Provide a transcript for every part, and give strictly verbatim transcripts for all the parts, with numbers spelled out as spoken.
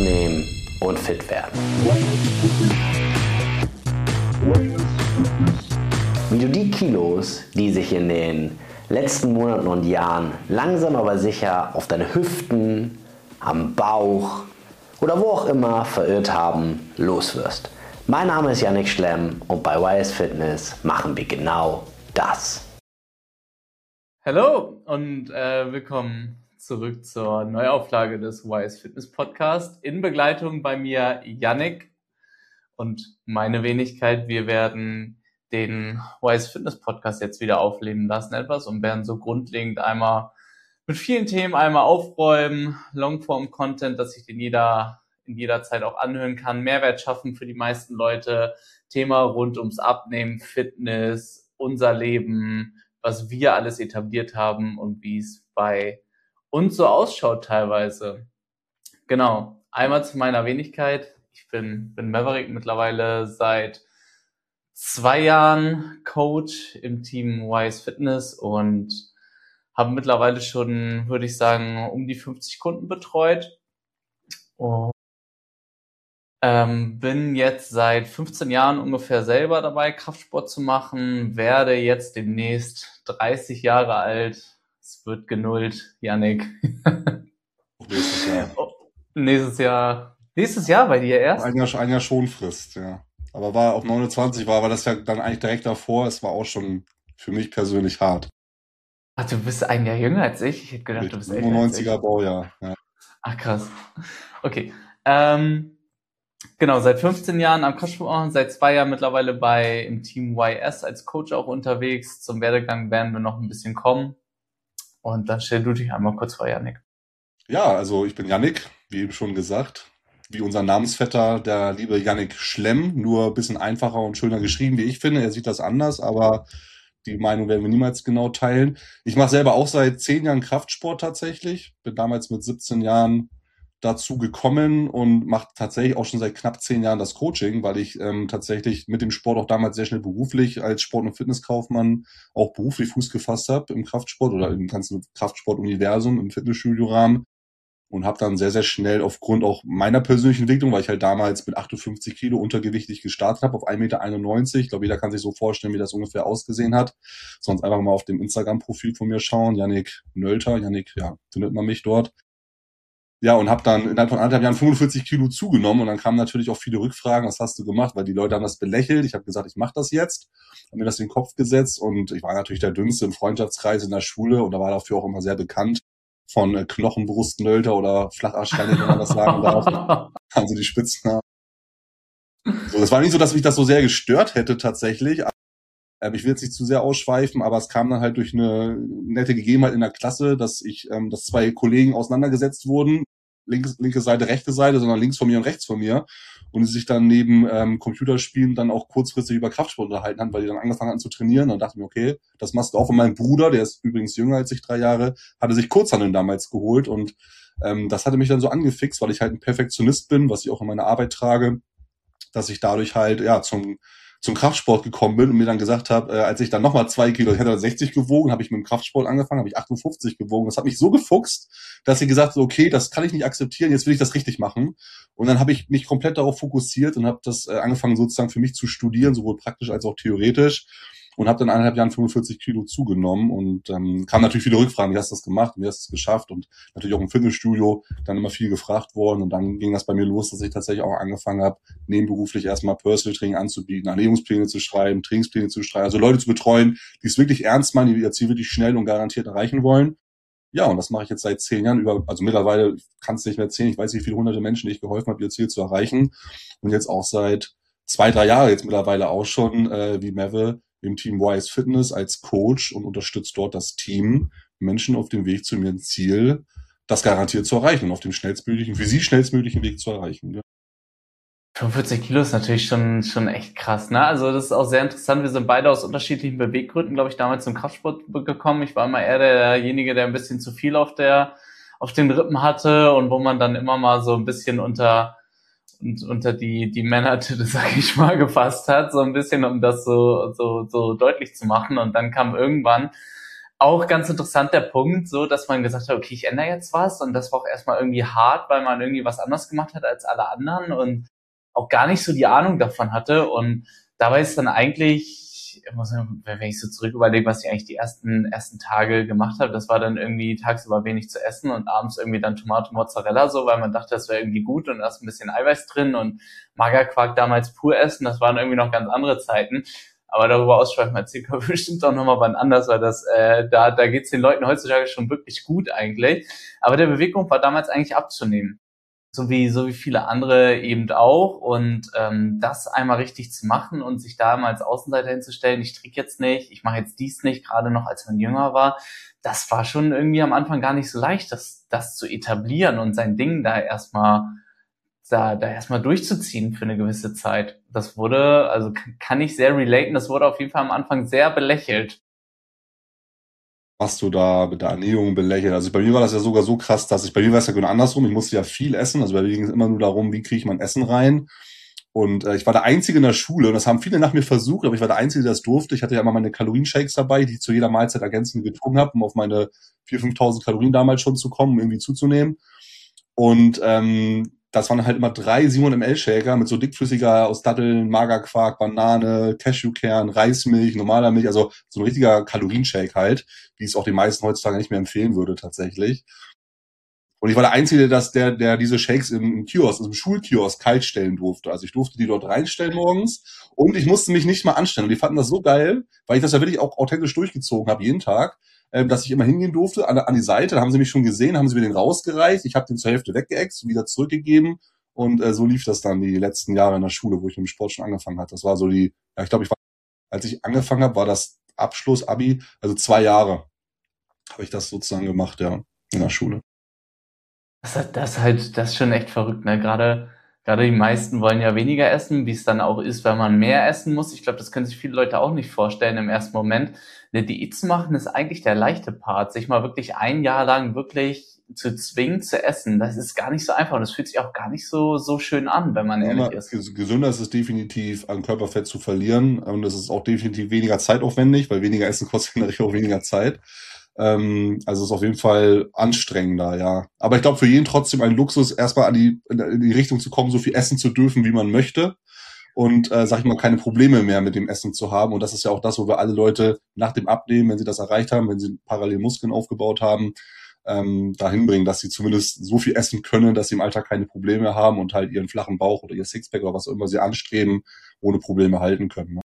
abnehmen und fit werden. Wie du die Kilos, die sich in den letzten Monaten und Jahren langsam aber sicher auf deine Hüften, am Bauch oder wo auch immer verirrt haben, loswirst. Mein Name ist Yannick Schlemm und bei Y S Fitness machen wir genau das. Hallo und äh, willkommen zurück zur Neuauflage des Y S Fitness Podcast in Begleitung bei mir Yannick und meine Wenigkeit. Wir werden den Y S Fitness Podcast jetzt wieder aufleben lassen etwas und werden so grundlegend einmal mit vielen Themen einmal aufräumen, Longform-Content, dass sich den jeder in jeder Zeit auch anhören kann, Mehrwert schaffen für die meisten Leute, Thema rund ums Abnehmen, Fitness, unser Leben, was wir alles etabliert haben und wie es bei uns so ausschaut teilweise. Genau, einmal zu meiner Wenigkeit. Ich bin, bin Maverick, mittlerweile seit zwei Jahren Coach im Team Y S Fitness und habe mittlerweile schon, würde ich sagen, um die fünfzig Kunden betreut. Und ähm, bin jetzt seit fünfzehn Jahren ungefähr selber dabei, Kraftsport zu machen, werde jetzt demnächst dreißig Jahre alt. Es wird genullt, Yannick. Nächstes Jahr. Oh, nächstes Jahr. Nächstes Jahr bei dir erst? Ein Jahr, ein Jahr Schonfrist, ja. Aber war auch neunundzwanzig, war, war das ja dann eigentlich direkt davor. Es war auch schon für mich persönlich hart. Ach, du bist ein Jahr jünger als ich? Ich hätte gedacht, du bist älter als ich. siebenundneunziger Baujahr, ja. Ach, krass. Okay. Ähm, genau, seit fünfzehn Jahren am Kraftsport machen, seit zwei Jahren mittlerweile bei im Team Y S als Coach auch unterwegs. Zum Werdegang werden wir noch ein bisschen kommen. Und dann stell du dich einmal kurz vor, Yannick. Ja, also ich bin Yannick, wie eben schon gesagt. Wie unser Namensvetter, der liebe Yannick Schlemm, nur ein bisschen einfacher und schöner geschrieben, wie ich finde. Er sieht das anders, aber die Meinung werden wir niemals genau teilen. Ich mache selber auch seit zehn Jahren Kraftsport tatsächlich. Bin damals mit siebzehn Jahren dazu gekommen und mache tatsächlich auch schon seit knapp zehn Jahren das Coaching, weil ich ähm, tatsächlich mit dem Sport auch damals sehr schnell beruflich als Sport- und Fitnesskaufmann auch beruflich Fuß gefasst habe im Kraftsport oder im ganzen Kraftsportuniversum, im Fitnessstudio-Rahmen. Und habe dann sehr, sehr schnell aufgrund auch meiner persönlichen Entwicklung, weil ich halt damals mit achtundfünfzig Kilo untergewichtig gestartet habe, auf ein Meter einundneunzig. Ich glaube, jeder kann sich so vorstellen, wie das ungefähr ausgesehen hat. Sonst einfach mal auf dem Instagram-Profil von mir schauen. Yannick Nölter, Yannick, ja, findet man mich dort. Ja, und habe dann innerhalb von anderthalb Jahren fünfundvierzig Kilo zugenommen. Und dann kamen natürlich auch viele Rückfragen, was hast du gemacht? Weil die Leute haben das belächelt. Ich habe gesagt, ich mache das jetzt. Habe mir das in den Kopf gesetzt. Und ich war natürlich der Dünnste im Freundschaftskreis in der Schule und da war dafür auch immer sehr bekannt. Von äh, Knochenbrustnölter oder Flacharschrank, wenn man das sagen darf. Also die Spitznamen. So, das war nicht so, dass mich das so sehr gestört hätte tatsächlich. Ähm, ich will jetzt nicht zu sehr ausschweifen, aber es kam dann halt durch eine nette Gegebenheit in der Klasse, dass ich, ähm, dass zwei Kollegen auseinandergesetzt wurden. Links, linke Seite, rechte Seite, sondern links von mir und rechts von mir. Und sie sich dann neben ähm, Computerspielen dann auch kurzfristig über Kraftsport unterhalten haben, weil die dann angefangen hatten zu trainieren. Und dachte mir, okay, das machst du auch. Und mein Bruder, der ist übrigens jünger als ich, drei Jahre, hatte sich Kurzhanteln damals geholt. Und ähm, das hatte mich dann so angefixt, weil ich halt ein Perfektionist bin, was ich auch in meiner Arbeit trage, dass ich dadurch halt ja zum zum Kraftsport gekommen bin und mir dann gesagt habe, äh, als ich dann nochmal zwei Kilo, ich hatte dann sechzig gewogen, habe ich mit dem Kraftsport angefangen, habe ich achtundfünfzig gewogen. Das hat mich so gefuchst, dass ich gesagt habe, okay, das kann ich nicht akzeptieren, jetzt will ich das richtig machen. Und dann habe ich mich komplett darauf fokussiert und habe das äh, angefangen sozusagen für mich zu studieren, sowohl praktisch als auch theoretisch. Und habe dann eineinhalb Jahren fünfundvierzig Kilo zugenommen und ähm, kam natürlich viele Rückfragen, wie hast du das gemacht, wie hast du es geschafft und natürlich auch im Fitnessstudio dann immer viel gefragt worden und dann ging das bei mir los, dass ich tatsächlich auch angefangen habe, nebenberuflich erstmal Personal Training anzubieten, Ernährungspläne zu schreiben, Trainingspläne zu schreiben, also Leute zu betreuen, die es wirklich ernst meinen, die ihr Ziel wirklich schnell und garantiert erreichen wollen. Ja, und das mache ich jetzt seit zehn Jahren über, also mittlerweile kann es nicht mehr zählen, ich weiß nicht, wie viele hunderte Menschen, die ich geholfen habe, ihr Ziel zu erreichen und jetzt auch seit zwei, drei Jahre jetzt mittlerweile auch schon, äh, wie Meve, im Team Y S Fitness als Coach und unterstützt dort das Team, Menschen auf dem Weg zu ihrem Ziel, das garantiert zu erreichen und auf dem schnellstmöglichen, für sie schnellstmöglichen Weg zu erreichen. Ja. fünfundvierzig Kilo ist natürlich schon schon echt krass, ne? Also das ist auch sehr interessant. Wir sind beide aus unterschiedlichen Beweggründen, glaube ich, damals zum Kraftsport gekommen. Ich war immer eher derjenige, der ein bisschen zu viel auf der auf den Rippen hatte und wo man dann immer mal so ein bisschen unter und unter die die Männertitel, sag ich mal, gefasst hat, so ein bisschen, um das so so so deutlich zu machen. Und dann kam irgendwann auch ganz interessant der Punkt, so dass man gesagt hat, okay, ich ändere jetzt was, und das war auch erstmal irgendwie hart, weil man irgendwie was anders gemacht hat als alle anderen und auch gar nicht so die Ahnung davon hatte. Und dabei ist dann eigentlich, wenn ich so zurück überlege, was ich eigentlich die ersten ersten Tage gemacht habe, das war dann irgendwie tagsüber wenig zu essen und abends irgendwie dann Tomate Mozzarella, so, weil man dachte, das wäre irgendwie gut und da ist ein bisschen Eiweiß drin, und Magerquark damals pur essen, das waren irgendwie noch ganz andere Zeiten. Aber darüber ausschweifen erzählen wir bestimmt auch nochmal wann anders, weil das, äh, da, da geht's den Leuten heutzutage schon wirklich gut eigentlich. Aber der Beweggrund war damals eigentlich abzunehmen. So wie, so wie viele andere eben auch. Und ähm, das einmal richtig zu machen und sich da mal als Außenseiter hinzustellen, ich trinke jetzt nicht, ich mache jetzt dies nicht, gerade noch als man jünger war, das war schon irgendwie am Anfang gar nicht so leicht, das, das zu etablieren und sein Ding da erstmal da, da erstmal durchzuziehen für eine gewisse Zeit. Das wurde, also kann ich sehr relaten, das wurde auf jeden Fall am Anfang sehr belächelt. Was du da mit der Ernährung belächelt. Also bei mir war das ja sogar so krass, dass ich, bei mir war es ja genau andersrum, ich musste ja viel essen, also bei mir ging es immer nur darum, wie kriege ich mein Essen rein. Und äh, ich war der Einzige in der Schule, und das haben viele nach mir versucht, aber ich war der Einzige, der das durfte. Ich hatte ja immer meine Kalorienshakes dabei, die ich zu jeder Mahlzeit ergänzend getrunken habe, um auf meine viertausend, fünftausend Kalorien damals schon zu kommen, um irgendwie zuzunehmen. Und ähm, das waren halt immer drei siebenhundert Milliliter Shaker mit so dickflüssiger aus Datteln, Magerquark, Banane, Cashewkern, Reismilch, normaler Milch, also so ein richtiger Kalorienshake halt, wie es auch den meisten heutzutage nicht mehr empfehlen würde tatsächlich. Und ich war der Einzige, dass der, der diese Shakes im, im Kiosk, also im Schulkiosk kalt stellen durfte. Also ich durfte die dort reinstellen morgens, und ich musste mich nicht mal anstellen. Und die fanden das so geil, weil ich das ja wirklich auch authentisch durchgezogen habe, jeden Tag, ähm, dass ich immer hingehen durfte an, an die Seite. Da haben sie mich schon gesehen, haben sie mir den rausgereicht. Ich habe den zur Hälfte weggeext, wieder zurückgegeben. Und äh, so lief das dann die letzten Jahre in der Schule, wo ich mit dem Sport schon angefangen hatte. Das war so die, ja, ich glaube, ich war, als ich angefangen habe, war das Abschluss, Abi, also zwei Jahre habe ich das sozusagen gemacht, ja, in der Schule. Das, das halt, das ist schon echt verrückt, ne? Gerade, gerade die meisten wollen ja weniger essen, wie es dann auch ist, wenn man mehr essen muss. Ich glaube, das können sich viele Leute auch nicht vorstellen im ersten Moment. Eine Diät zu machen ist eigentlich der leichte Part. Sich mal wirklich ein Jahr lang wirklich zu zwingen zu essen, das ist gar nicht so einfach. Und das fühlt sich auch gar nicht so, so schön an, wenn man Ja, ehrlich ist. gesünder ist es definitiv, an Körperfett zu verlieren. Und es ist auch definitiv weniger zeitaufwendig, weil weniger Essen kostet natürlich auch weniger Zeit. Ähm, also es ist auf jeden Fall anstrengender, ja. Aber ich glaube, für jeden trotzdem ein Luxus, erstmal an die, in die Richtung zu kommen, so viel essen zu dürfen, wie man möchte. Und, äh, sag ich mal, keine Probleme mehr mit dem Essen zu haben. Und das ist ja auch das, wo wir alle Leute nach dem Abnehmen, wenn sie das erreicht haben, wenn sie parallel Muskeln aufgebaut haben, ähm, dahin bringen, dass sie zumindest so viel essen können, dass sie im Alltag keine Probleme haben und halt ihren flachen Bauch oder ihr Sixpack oder was auch immer sie anstreben, ohne Probleme halten können. Ne?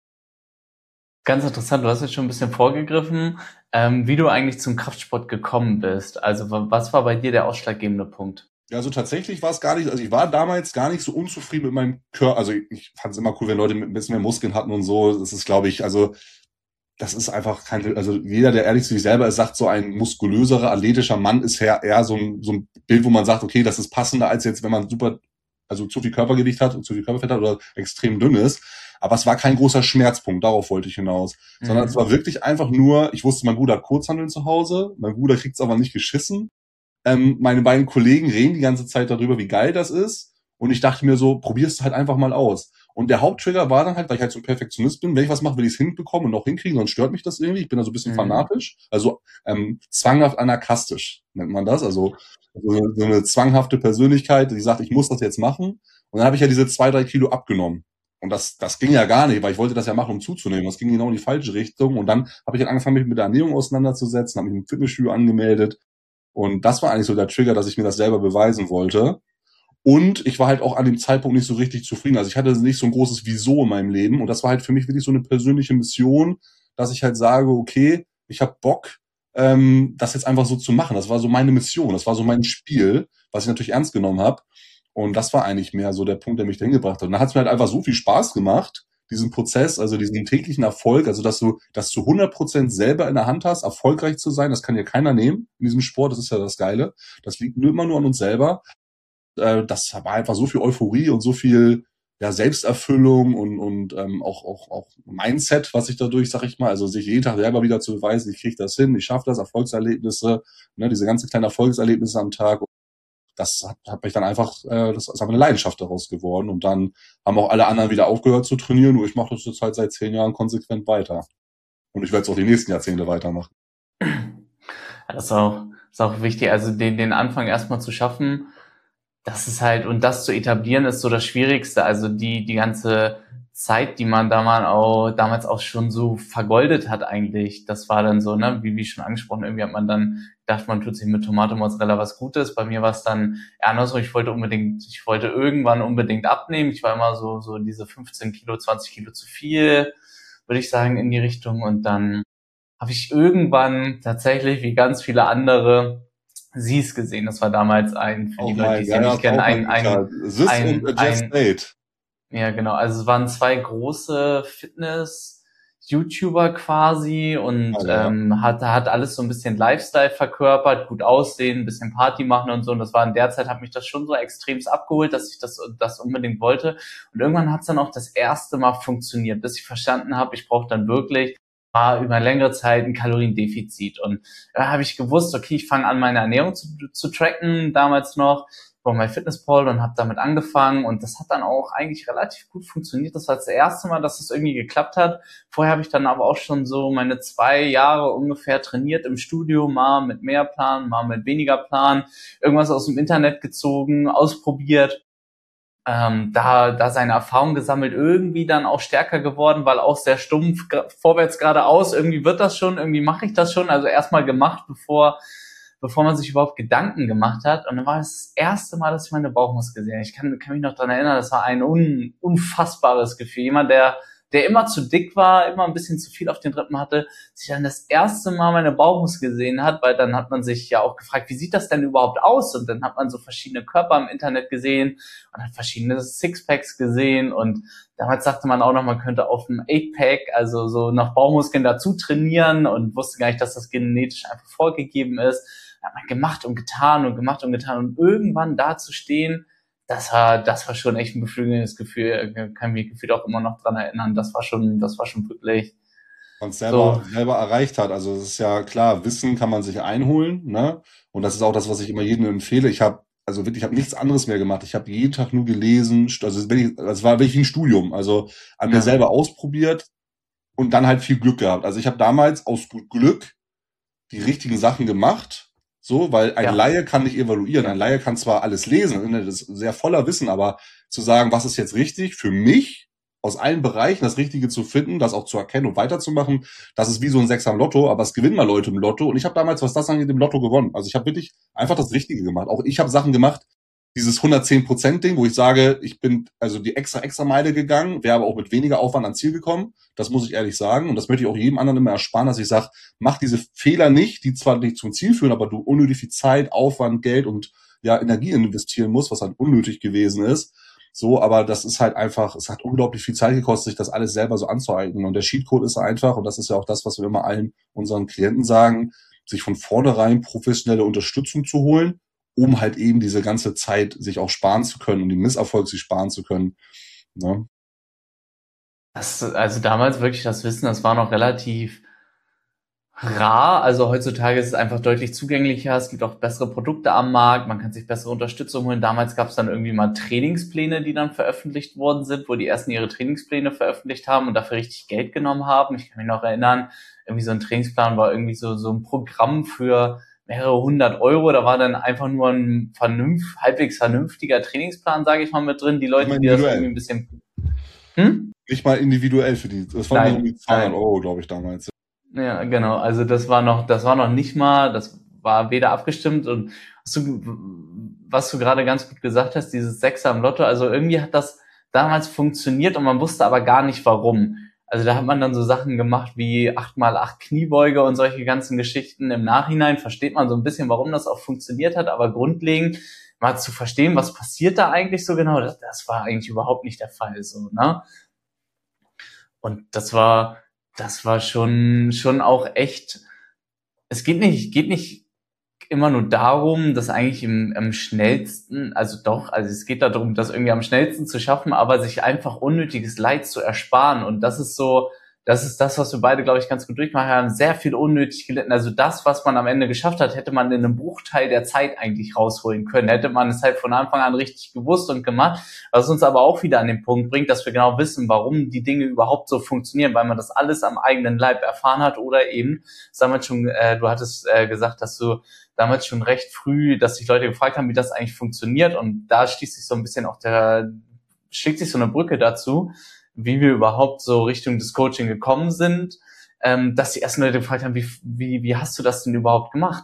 Ganz interessant, du hast jetzt schon ein bisschen vorgegriffen, ähm, wie du eigentlich zum Kraftsport gekommen bist. Also was war bei dir der ausschlaggebende Punkt? Ja, also tatsächlich war es gar nicht, also ich war damals gar nicht so unzufrieden mit meinem Körper. Also ich, ich fand es immer cool, wenn Leute ein bisschen mehr Muskeln hatten und so. Das ist, glaube ich, also das ist einfach kein, also jeder, der ehrlich zu sich selber ist, sagt, so ein muskulöserer, athletischer Mann ist eher, eher so ein, so ein Bild, wo man sagt, okay, das ist passender als jetzt, wenn man super, also zu viel Körpergewicht hat und zu viel Körperfett hat oder extrem dünn ist. Aber es war kein großer Schmerzpunkt, darauf wollte ich hinaus. Mhm. Sondern es war wirklich einfach nur, ich wusste, mein Bruder hat Kurzhanteln zu Hause, mein Bruder kriegt es aber nicht geschissen. Ähm, meine beiden Kollegen reden die ganze Zeit darüber, wie geil das ist. Und ich dachte mir so, probier's halt einfach mal aus. Und der Haupttrigger war dann halt, weil ich halt so ein Perfektionist bin, wenn ich was mache, will ich es hinbekommen und auch hinkriegen, sonst stört mich das irgendwie. Ich bin da so ein bisschen mhm. fanatisch. Also ähm, zwanghaft anarkastisch nennt man das. Also so, so eine zwanghafte Persönlichkeit, die sagt, ich muss das jetzt machen. Und dann habe ich ja diese zwei, drei Kilo abgenommen. Und das, das ging ja gar nicht, weil ich wollte das ja machen, um zuzunehmen. Das ging genau in die falsche Richtung. Und dann habe ich dann angefangen, mich mit der Ernährung auseinanderzusetzen, habe mich im Fitnessstudio angemeldet. Und das war eigentlich so der Trigger, dass ich mir das selber beweisen wollte. Und ich war halt auch an dem Zeitpunkt nicht so richtig zufrieden. Also ich hatte nicht so ein großes Wieso in meinem Leben. Und das war halt für mich wirklich so eine persönliche Mission, dass ich halt sage, okay, ich habe Bock, ähm, das jetzt einfach so zu machen. Das war so meine Mission. Das war so mein Spiel, was ich natürlich ernst genommen habe. Und das war eigentlich mehr so der Punkt, der mich dahin gebracht hat. Und dann hat es mir halt einfach so viel Spaß gemacht, diesen Prozess, also diesen täglichen Erfolg, also dass du das zu hundert Prozent selber in der Hand hast, erfolgreich zu sein, das kann ja keiner nehmen in diesem Sport, das ist ja das Geile. Das liegt nur immer nur an uns selber. Äh, das war einfach so viel Euphorie und so viel ja, Selbsterfüllung und, und ähm, auch, auch, auch Mindset, was ich dadurch, sag ich mal, also sich jeden Tag selber wieder zu beweisen, ich kriege das hin, ich schaffe das, Erfolgserlebnisse, ne, diese ganze kleinen Erfolgserlebnisse am Tag. Das hat, hat mich dann einfach, äh, das ist einfach eine Leidenschaft daraus geworden. Und dann haben auch alle anderen wieder aufgehört zu trainieren. Nur ich mache das jetzt halt seit zehn Jahren konsequent weiter. Und ich werde es auch die nächsten Jahrzehnte weitermachen. Ja, das ist auch, ist auch wichtig, also den, den Anfang erstmal zu schaffen, das ist halt, und das zu etablieren, ist so das Schwierigste. Also die, die ganze Zeit, die man da mal auch, damals auch schon so vergoldet hat eigentlich, das war dann so, ne, wie, wie schon angesprochen, irgendwie hat man dann gedacht, man tut sich mit Tomate Mozzarella was Gutes. Bei mir war es dann eher andersrum, ich wollte unbedingt, ich wollte irgendwann unbedingt abnehmen. Ich war immer so, so diese fünfzehn Kilo, zwanzig Kilo zu viel, würde ich sagen, in die Richtung. Und dann habe ich irgendwann tatsächlich, wie ganz viele andere, Sie's gesehen. Das war damals ein, für Auch die Leute, die mein, es ja, ja ja, nicht ist kennen, auch mein ein, Guitar. ein, Sis und ein, äh, Jeff ein, Spade. ja genau, also es waren zwei große Fitness-YouTuber quasi und Ah, ja. ähm, hat, hat alles so ein bisschen Lifestyle verkörpert, gut aussehen, ein bisschen Party machen und so. Und das war in der Zeit, hat mich das schon so extremst abgeholt, dass ich das, das unbedingt wollte. Und irgendwann hat es dann auch das erste Mal funktioniert, bis ich verstanden habe, ich brauche dann wirklich war über längere Zeit ein Kaloriendefizit. Und da habe ich gewusst, okay, ich fange an, meine Ernährung zu, zu tracken, damals noch, bei MyFitnessPal und habe damit angefangen. Und das hat dann auch eigentlich relativ gut funktioniert. Das war das erste Mal, dass es irgendwie geklappt hat. Vorher habe ich dann aber auch schon so meine zwei Jahre ungefähr trainiert im Studio, mal mit mehr Plan, mal mit weniger Plan, irgendwas aus dem Internet gezogen, ausprobiert. Ähm, da, da seine Erfahrung gesammelt, irgendwie dann auch stärker geworden, weil auch sehr stumpf, gra- vorwärts geradeaus, irgendwie wird das schon, irgendwie mache ich das schon, also erstmal gemacht, bevor bevor man sich überhaupt Gedanken gemacht hat. Und dann war es das erste Mal, dass ich meine Bauchmuskeln gesehen habe. Ich kann, kann mich noch daran erinnern, das war ein un, unfassbares Gefühl. Jemand, der der immer zu dick war, immer ein bisschen zu viel auf den Rippen hatte, sich dann das erste Mal meine Bauchmuskeln gesehen hat, weil dann hat man sich ja auch gefragt, wie sieht das denn überhaupt aus? Und dann hat man so verschiedene Körper im Internet gesehen und hat verschiedene Sixpacks gesehen und damals sagte man auch noch, man könnte auf dem Eight-Pack, also so nach Bauchmuskeln dazu trainieren und wusste gar nicht, dass das genetisch einfach vorgegeben ist. Da hat man gemacht und getan und gemacht und getan und irgendwann da zu stehen, das war, das war schon echt ein beflügelndes Gefühl, kann mich gefühlt auch immer noch dran erinnern. Das war schon, das war schon wirklich Man es so, selber, selber erreicht hat. Also es ist ja klar, Wissen kann man sich einholen, ne? Und das ist auch das, was ich immer jedem empfehle. Ich habe, also wirklich, ich habe nichts anderes mehr gemacht. Ich habe jeden Tag nur gelesen, st- also wenn ich, das war wirklich ein Studium, also an mir ja, selber ausprobiert und dann halt viel Glück gehabt. Also ich habe damals aus gut Glück die richtigen Sachen gemacht, so, weil ein ja, Laie kann nicht evaluieren. Ein Laie kann zwar alles lesen, ne, das ist sehr voller Wissen, aber zu sagen, was ist jetzt richtig für mich, aus allen Bereichen das Richtige zu finden, das auch zu erkennen und weiterzumachen, das ist wie so ein Sechser im Lotto, aber es gewinnen mal Leute im Lotto. Und ich habe damals, was das angeht, im Lotto gewonnen. Also ich habe wirklich einfach das Richtige gemacht. Auch ich habe Sachen gemacht, dieses hundertzehn Prozent Ding, wo ich sage, ich bin also die extra, extra Meile gegangen, wäre aber auch mit weniger Aufwand ans Ziel gekommen. Das muss ich ehrlich sagen. Und das möchte ich auch jedem anderen immer ersparen, dass ich sage, mach diese Fehler nicht, die zwar nicht zum Ziel führen, aber du unnötig viel Zeit, Aufwand, Geld und ja, Energie investieren musst, was halt unnötig gewesen ist. So, aber das ist halt einfach, es hat unglaublich viel Zeit gekostet, sich das alles selber so anzueignen. Und der Cheatcode ist einfach, und das ist ja auch das, was wir immer allen unseren Klienten sagen, sich von vornherein professionelle Unterstützung zu holen, um halt eben diese ganze Zeit sich auch sparen zu können und den Misserfolg sich sparen zu können. Ne? das, also damals wirklich das Wissen, das war noch relativ rar. Also heutzutage ist es einfach deutlich zugänglicher. Es gibt auch bessere Produkte am Markt. Man kann sich bessere Unterstützung holen. Damals gab es dann irgendwie mal Trainingspläne, die dann veröffentlicht worden sind, wo die ersten ihre Trainingspläne veröffentlicht haben und dafür richtig Geld genommen haben. Ich kann mich noch erinnern, irgendwie so ein Trainingsplan war irgendwie so, so ein Programm für mehrere hundert Euro. Da war dann einfach nur ein vernünft, halbwegs vernünftiger Trainingsplan, sage ich mal, mit drin. Die Nicht mal Leute, die das irgendwie individuell. ein bisschen, hm? Nicht mal individuell für die. Das waren nur um Nein, die zweihundert nein. Euro, glaube ich, damals. Ja, genau. Also das war noch, das war noch nicht mal, das war weder abgestimmt und was du, was du gerade ganz gut gesagt hast, dieses Sechser im Lotto, also irgendwie hat das damals funktioniert und man wusste aber gar nicht warum. Also da hat man dann so Sachen gemacht wie acht mal acht Kniebeuge und solche ganzen Geschichten. Im Nachhinein versteht man so ein bisschen, warum das auch funktioniert hat, aber grundlegend mal zu verstehen, was passiert da eigentlich so genau, das, das war eigentlich überhaupt nicht der Fall, so, ne? Und das war, das war schon, schon auch echt, es geht nicht, geht nicht immer nur darum, das eigentlich im, am schnellsten, also doch, also es geht darum, das irgendwie am schnellsten zu schaffen, aber sich einfach unnötiges Leid zu ersparen. Und das ist so das ist das, was wir beide, glaube ich, ganz gut durchmachen haben, sehr viel unnötig gelitten. Also das, was man am Ende geschafft hat, hätte man in einem Bruchteil der Zeit eigentlich rausholen können. Hätte man es halt von Anfang an richtig gewusst und gemacht, was uns aber auch wieder an den Punkt bringt, dass wir genau wissen, warum die Dinge überhaupt so funktionieren, weil man das alles am eigenen Leib erfahren hat oder eben, sagen wir schon, äh, du hattest äh, gesagt, dass du damals schon recht früh, dass sich Leute gefragt haben, wie das eigentlich funktioniert, und da schließt sich so ein bisschen auch der, schlägt sich so eine Brücke dazu, wie wir überhaupt so Richtung des Coaching gekommen sind, ähm, dass die ersten Leute gefragt haben, wie, wie, wie hast du das denn überhaupt gemacht?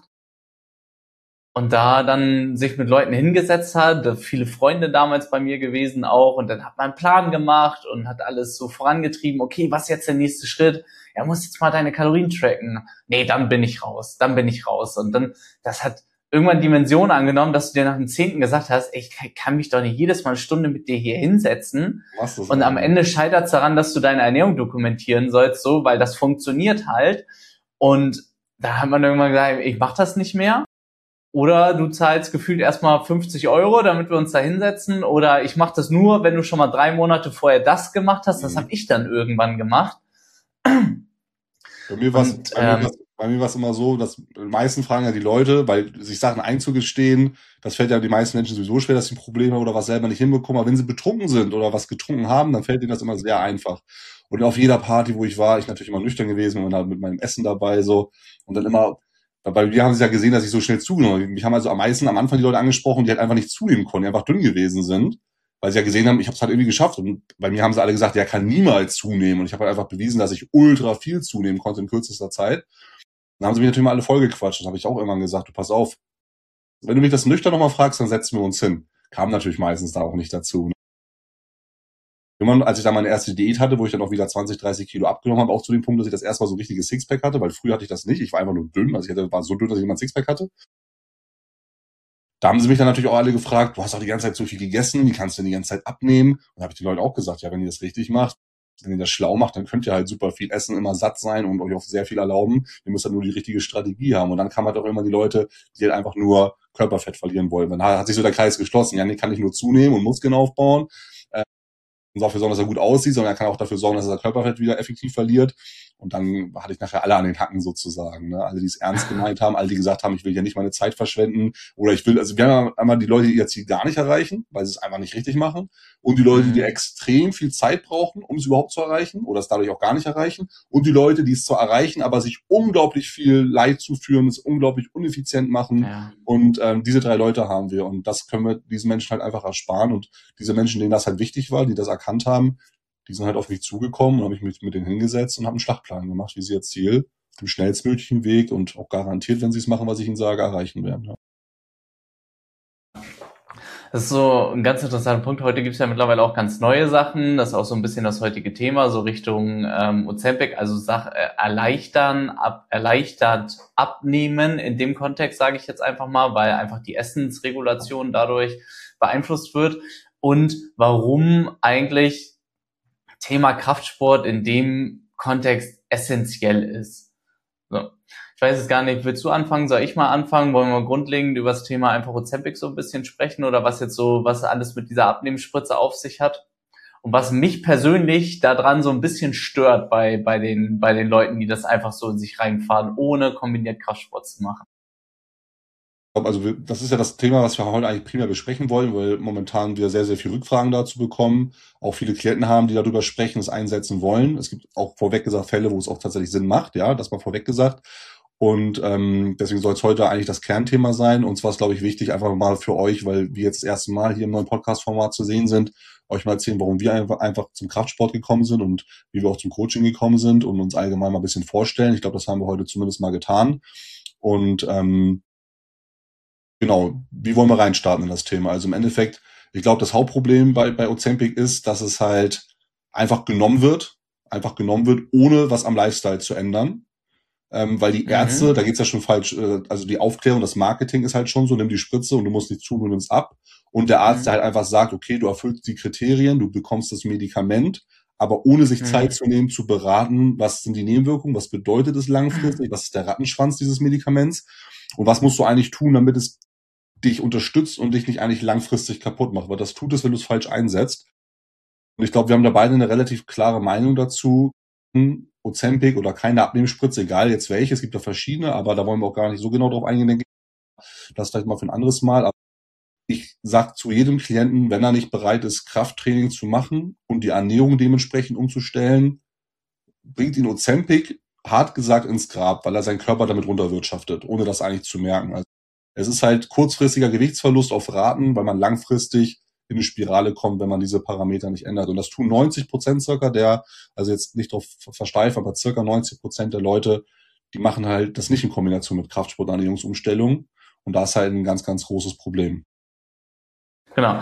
Und da dann sich mit Leuten hingesetzt hat, viele Freunde damals bei mir gewesen auch, und dann hat man einen Plan gemacht und hat alles so vorangetrieben. Okay, was ist jetzt der nächste Schritt? Ja, musst jetzt mal deine Kalorien tracken. Nee, dann bin ich raus, dann bin ich raus. Und dann, das hat irgendwann Dimension angenommen, dass du dir nach dem Zehnten gesagt hast, ey, ich kann mich doch nicht jedes Mal eine Stunde mit dir hier hinsetzen. Und am Ende scheitert es daran, dass du deine Ernährung dokumentieren sollst, so, weil das funktioniert halt. Und da hat man irgendwann gesagt, ich mach das nicht mehr. Oder du zahlst gefühlt erstmal fünfzig Euro, damit wir uns da hinsetzen. Oder ich mache das nur, wenn du schon mal drei Monate vorher das gemacht hast. Das habe ich dann irgendwann gemacht. Bei mir war es ähm, bei mir war es immer so, dass die meisten fragen ja die Leute, weil sich Sachen einzugestehen, das fällt ja die meisten Menschen sowieso schwer, dass sie Probleme oder was selber nicht hinbekommen. Aber wenn sie betrunken sind oder was getrunken haben, dann fällt ihnen das immer sehr einfach. Und auf jeder Party, wo ich war, ich natürlich immer nüchtern gewesen und halt mit meinem Essen dabei so und dann immer. Bei mir haben sie ja gesehen, dass ich so schnell zugenommen habe. Mich haben also am meisten am Anfang die Leute angesprochen, die halt einfach nicht zunehmen konnten, die einfach dünn gewesen sind, weil sie ja gesehen haben, ich habe es halt irgendwie geschafft. Und bei mir haben sie alle gesagt, der kann niemals zunehmen. Und ich habe halt einfach bewiesen, dass ich ultra viel zunehmen konnte in kürzester Zeit. Dann haben sie mich natürlich mal alle vollgequatscht. Dann habe ich auch irgendwann gesagt, du pass auf, wenn du mich das nüchtern nochmal fragst, dann setzen wir uns hin. Kam natürlich meistens da auch nicht dazu. Irgendwann, als ich dann meine erste Diät hatte, wo ich dann auch wieder zwanzig, dreißig Kilo abgenommen habe, auch zu dem Punkt, dass ich das erstmal so ein richtiges Sixpack hatte, weil früher hatte ich das nicht. Ich war einfach nur dünn, also ich hatte, war so dünn, dass ich immer ein Sixpack hatte. Da haben sie mich dann natürlich auch alle gefragt, du hast doch die ganze Zeit so viel gegessen, wie kannst du denn die ganze Zeit abnehmen? Und da habe ich den Leuten auch gesagt, ja, wenn ihr das richtig macht, wenn ihr das schlau macht, dann könnt ihr halt super viel essen, immer satt sein und euch auch sehr viel erlauben. Ihr müsst dann nur die richtige Strategie haben. Und dann kamen halt auch immer die Leute, die halt einfach nur Körperfett verlieren wollen. Dann hat sich so der Kreis geschlossen. Ja, nee, kann ich nur zunehmen und Muskeln aufbauen. Und dafür sorgen, dass er gut aussieht, sondern er kann auch dafür sorgen, dass er Körperfett wieder effektiv verliert. Und dann hatte ich nachher alle an den Hacken sozusagen. Ne? Alle, die es ernst gemeint haben, alle, die gesagt haben, ich will ja nicht meine Zeit verschwenden. Oder ich will, also wir haben einmal die Leute, die ihr Ziel gar nicht erreichen, weil sie es einfach nicht richtig machen. Und die Leute, die extrem viel Zeit brauchen, um es überhaupt zu erreichen. Oder es dadurch auch gar nicht erreichen. Und die Leute, die es zwar erreichen, aber sich unglaublich viel Leid zuführen, es unglaublich uneffizient machen. Ja. Und ähm, diese drei Leute haben wir. Und das können wir diesen Menschen halt einfach ersparen. Und diese Menschen, denen das halt wichtig war, die das erkannt haben, die sind halt auf mich zugekommen und habe ich mich mit denen hingesetzt und habe einen Schlachtplan gemacht, wie sie ihr Ziel auf dem schnellstmöglichen Weg und auch garantiert, wenn sie es machen, was ich ihnen sage, erreichen werden. Ja. Das ist so ein ganz interessanter Punkt. Heute gibt es ja mittlerweile auch ganz neue Sachen. Das ist auch so ein bisschen das heutige Thema, so Richtung ähm, Ozempic, also Sach äh, erleichtern, ab, erleichtert abnehmen. In dem Kontext sage ich jetzt einfach mal, weil einfach die Essensregulation dadurch beeinflusst wird. Und warum eigentlich Thema Kraftsport in dem Kontext essentiell ist. So. Ich weiß es gar nicht, willst du anfangen? Soll ich mal anfangen? Wollen wir grundlegend über das Thema einfach Ozempic so ein bisschen sprechen oder was jetzt so, was alles mit dieser Abnehmspritze auf sich hat? Und was mich persönlich daran so ein bisschen stört bei, bei den, bei den Leuten, die das einfach so in sich reinfahren, ohne kombiniert Kraftsport zu machen. Also wir, das ist ja das Thema, was wir heute eigentlich primär besprechen wollen, weil momentan wir sehr, sehr viele Rückfragen dazu bekommen, auch viele Klienten haben, die darüber sprechen, es einsetzen wollen. Es gibt auch vorweg gesagt Fälle, wo es auch tatsächlich Sinn macht, ja, das mal vorweg gesagt. Und ähm, deswegen soll es heute eigentlich das Kernthema sein. Und zwar ist, glaube ich, wichtig, einfach mal für euch, weil wir jetzt das erste Mal hier im neuen Podcast-Format zu sehen sind, euch mal erzählen, warum wir einfach, einfach zum Kraftsport gekommen sind und wie wir auch zum Coaching gekommen sind und uns allgemein mal ein bisschen vorstellen. Ich glaube, das haben wir heute zumindest mal getan. Und ähm, genau, wie wollen wir reinstarten in das Thema? Also im Endeffekt, ich glaube, das Hauptproblem bei, bei Ozempic ist, dass es halt einfach genommen wird, einfach genommen wird, ohne was am Lifestyle zu ändern. Ähm, weil die Ärzte, mhm. da geht's ja schon falsch, äh, also die Aufklärung, das Marketing ist halt schon so, nimm die Spritze und du musst nicht zu, du nimmst ab. Und der Arzt, mhm. der halt einfach sagt, okay, du erfüllst die Kriterien, du bekommst das Medikament, aber ohne sich mhm. Zeit zu nehmen, zu beraten, was sind die Nebenwirkungen, was bedeutet es langfristig, was ist der Rattenschwanz dieses Medikaments und was musst du eigentlich tun, damit es dich unterstützt und dich nicht eigentlich langfristig kaputt macht, weil das tut es, wenn du es falsch einsetzt. Und ich glaube, wir haben da beide eine relativ klare Meinung dazu. Ozempic oder keine Abnehmspritze, egal jetzt welche, es gibt da verschiedene, aber da wollen wir auch gar nicht so genau drauf eingehen, denke ich. Das vielleicht mal für ein anderes Mal. Aber ich sage zu jedem Klienten, wenn er nicht bereit ist, Krafttraining zu machen und die Ernährung dementsprechend umzustellen, bringt ihn Ozempic, hart gesagt, ins Grab, weil er seinen Körper damit runterwirtschaftet, ohne das eigentlich zu merken. Also es ist halt kurzfristiger Gewichtsverlust auf Raten, weil man langfristig in eine Spirale kommt, wenn man diese Parameter nicht ändert. Und das tun neunzig Prozent circa der, also jetzt nicht auf versteifen, aber circa neunzig Prozent der Leute, die machen halt das nicht in Kombination mit Kraftsport, Ernährungsumstellung. Und da ist halt ein ganz, ganz großes Problem. Genau.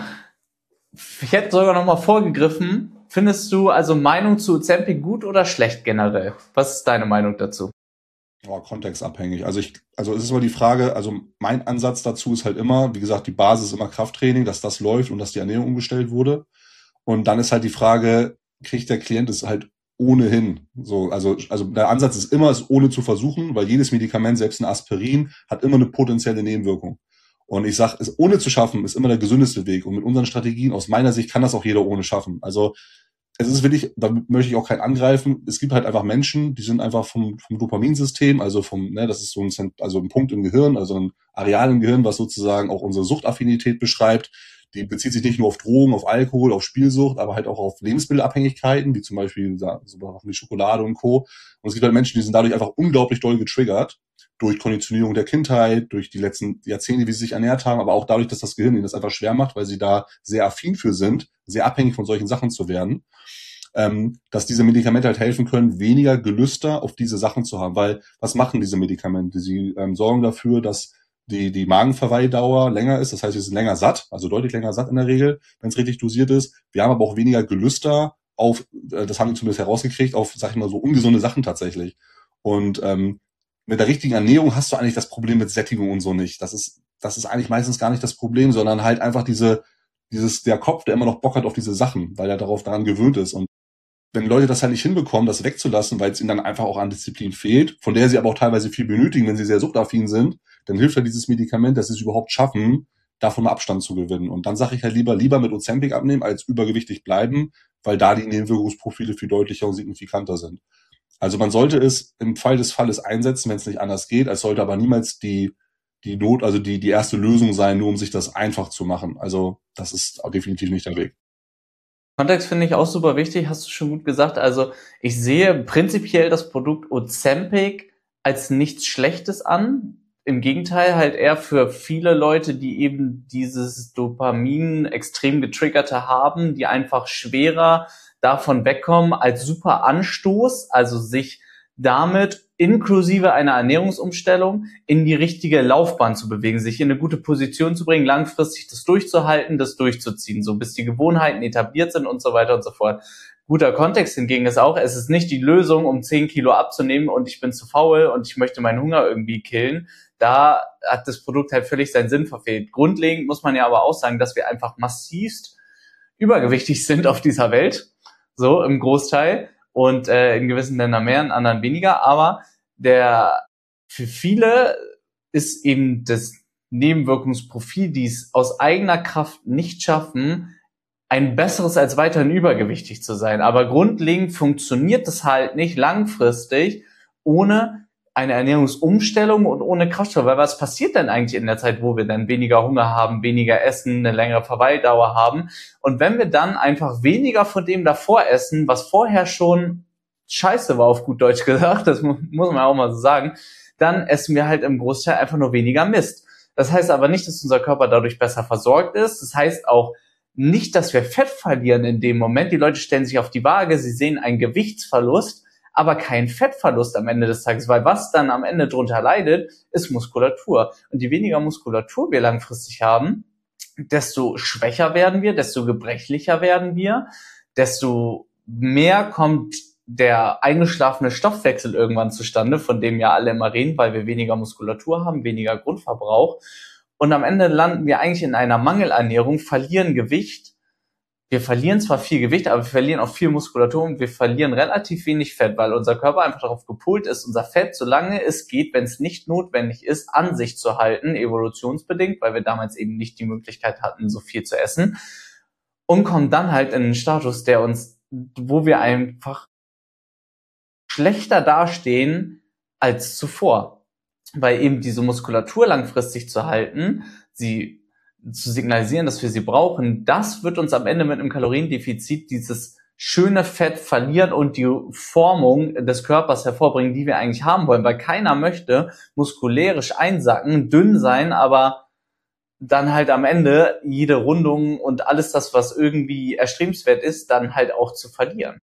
Ich hätte sogar noch mal vorgegriffen. Findest du also Meinung zu Ozempic gut oder schlecht generell? Was ist deine Meinung dazu? Oh, kontextabhängig. Also ich, also es ist immer die Frage, also mein Ansatz dazu ist halt immer, wie gesagt, die Basis ist immer Krafttraining, dass das läuft und dass die Ernährung umgestellt wurde. Und dann ist halt die Frage, kriegt der Klient es halt ohnehin? So, also, also der Ansatz ist immer, es ohne zu versuchen, weil jedes Medikament, selbst ein Aspirin, hat immer eine potenzielle Nebenwirkung. Und ich sage, es ohne zu schaffen, ist immer der gesündeste Weg. Und mit unseren Strategien, aus meiner Sicht, kann das auch jeder ohne schaffen. Also es ist wirklich, da möchte ich auch keinen angreifen. Es gibt halt einfach Menschen, die sind einfach vom, vom Dopaminsystem, also vom, ne, das ist so ein, also ein Punkt im Gehirn, also ein Areal im Gehirn, was sozusagen auch unsere Suchtaffinität beschreibt. Die bezieht sich nicht nur auf Drogen, auf Alkohol, auf Spielsucht, aber halt auch auf Lebensmittelabhängigkeiten, wie zum Beispiel so wie Schokolade und Co. Und es gibt halt Menschen, die sind dadurch einfach unglaublich doll getriggert durch Konditionierung der Kindheit, durch die letzten Jahrzehnte, wie sie sich ernährt haben, aber auch dadurch, dass das Gehirn ihnen das einfach schwer macht, weil sie da sehr affin für sind, sehr abhängig von solchen Sachen zu werden, ähm, dass diese Medikamente halt helfen können, weniger Gelüster auf diese Sachen zu haben. Weil was machen diese Medikamente? Sie ähm, sorgen dafür, dass die, die Magenverweildauer länger ist. Das heißt, wir sind länger satt, also deutlich länger satt in der Regel, wenn es richtig dosiert ist. Wir haben aber auch weniger Gelüster auf, äh, das haben wir zumindest herausgekriegt, auf, sag ich mal, so ungesunde Sachen tatsächlich. Und ähm, mit der richtigen Ernährung hast du eigentlich das Problem mit Sättigung und so nicht. Das ist, das ist eigentlich meistens gar nicht das Problem, sondern halt einfach diese, dieses, der Kopf, der immer noch Bock hat auf diese Sachen, weil er darauf daran gewöhnt ist. Und wenn Leute das halt nicht hinbekommen, das wegzulassen, weil es ihnen dann einfach auch an Disziplin fehlt, von der sie aber auch teilweise viel benötigen, wenn sie sehr suchtaffin sind, dann hilft halt dieses Medikament, dass sie es überhaupt schaffen, davon Abstand zu gewinnen. Und dann sage ich halt lieber, lieber mit Ozempic abnehmen, als übergewichtig bleiben, weil da die Nebenwirkungsprofile viel deutlicher und signifikanter sind. Also man sollte es im Fall des Falles einsetzen, wenn es nicht anders geht. Es sollte aber niemals die, die Not, also die, die erste Lösung sein, nur um sich das einfach zu machen. Also das ist definitiv nicht der Weg. Kontext finde ich auch super wichtig, hast du schon gut gesagt. Also ich sehe prinzipiell das Produkt Ozempic als nichts Schlechtes an. Im Gegenteil, halt eher für viele Leute, die eben dieses Dopamin extrem getriggerte haben, die einfach schwerer davon wegkommen, als super Anstoß, also sich damit inklusive einer Ernährungsumstellung in die richtige Laufbahn zu bewegen, sich in eine gute Position zu bringen, langfristig das durchzuhalten, das durchzuziehen, so bis die Gewohnheiten etabliert sind und so weiter und so fort. Guter Kontext hingegen ist auch, es ist nicht die Lösung, um zehn Kilo abzunehmen und ich bin zu faul und ich möchte meinen Hunger irgendwie killen. Da hat das Produkt halt völlig seinen Sinn verfehlt. Grundlegend muss man ja aber auch sagen, dass wir einfach massivst übergewichtig sind auf dieser Welt, so im Großteil. Und äh, in gewissen Ländern mehr, in anderen weniger. Aber der für viele ist eben das Nebenwirkungsprofil, die es aus eigener Kraft nicht schaffen, ein besseres als weiterhin übergewichtig zu sein. Aber grundlegend funktioniert das halt nicht langfristig ohne eine Ernährungsumstellung und ohne Kraftstoff. Weil was passiert denn eigentlich in der Zeit, wo wir dann weniger Hunger haben, weniger essen, eine längere Verweildauer haben? Und wenn wir dann einfach weniger von dem davor essen, was vorher schon scheiße war, auf gut Deutsch gesagt, das muss man auch mal so sagen, dann essen wir halt im Großteil einfach nur weniger Mist. Das heißt aber nicht, dass unser Körper dadurch besser versorgt ist. Das heißt auch nicht, dass wir Fett verlieren in dem Moment. Die Leute stellen sich auf die Waage, sie sehen einen Gewichtsverlust, aber kein Fettverlust am Ende des Tages, weil was dann am Ende drunter leidet, ist Muskulatur. Und je weniger Muskulatur wir langfristig haben, desto schwächer werden wir, desto gebrechlicher werden wir, desto mehr kommt der eingeschlafene Stoffwechsel irgendwann zustande, von dem ja alle immer reden, weil wir weniger Muskulatur haben, weniger Grundverbrauch. Und am Ende landen wir eigentlich in einer Mangelernährung, verlieren Gewicht. Wir verlieren zwar viel Gewicht, aber wir verlieren auch viel Muskulatur und wir verlieren relativ wenig Fett, weil unser Körper einfach darauf gepolt ist, unser Fett, solange es geht, wenn es nicht notwendig ist, an sich zu halten, evolutionsbedingt, weil wir damals eben nicht die Möglichkeit hatten, so viel zu essen, und kommen dann halt in einen Status, der uns, wo wir einfach schlechter dastehen als zuvor. Weil eben diese Muskulatur langfristig zu halten, sie zu signalisieren, dass wir sie brauchen, das wird uns am Ende mit einem Kaloriendefizit dieses schöne Fett verlieren und die Formung des Körpers hervorbringen, die wir eigentlich haben wollen. Weil keiner möchte muskulärisch einsacken, dünn sein, aber dann halt am Ende jede Rundung und alles das, was irgendwie erstrebenswert ist, dann halt auch zu verlieren.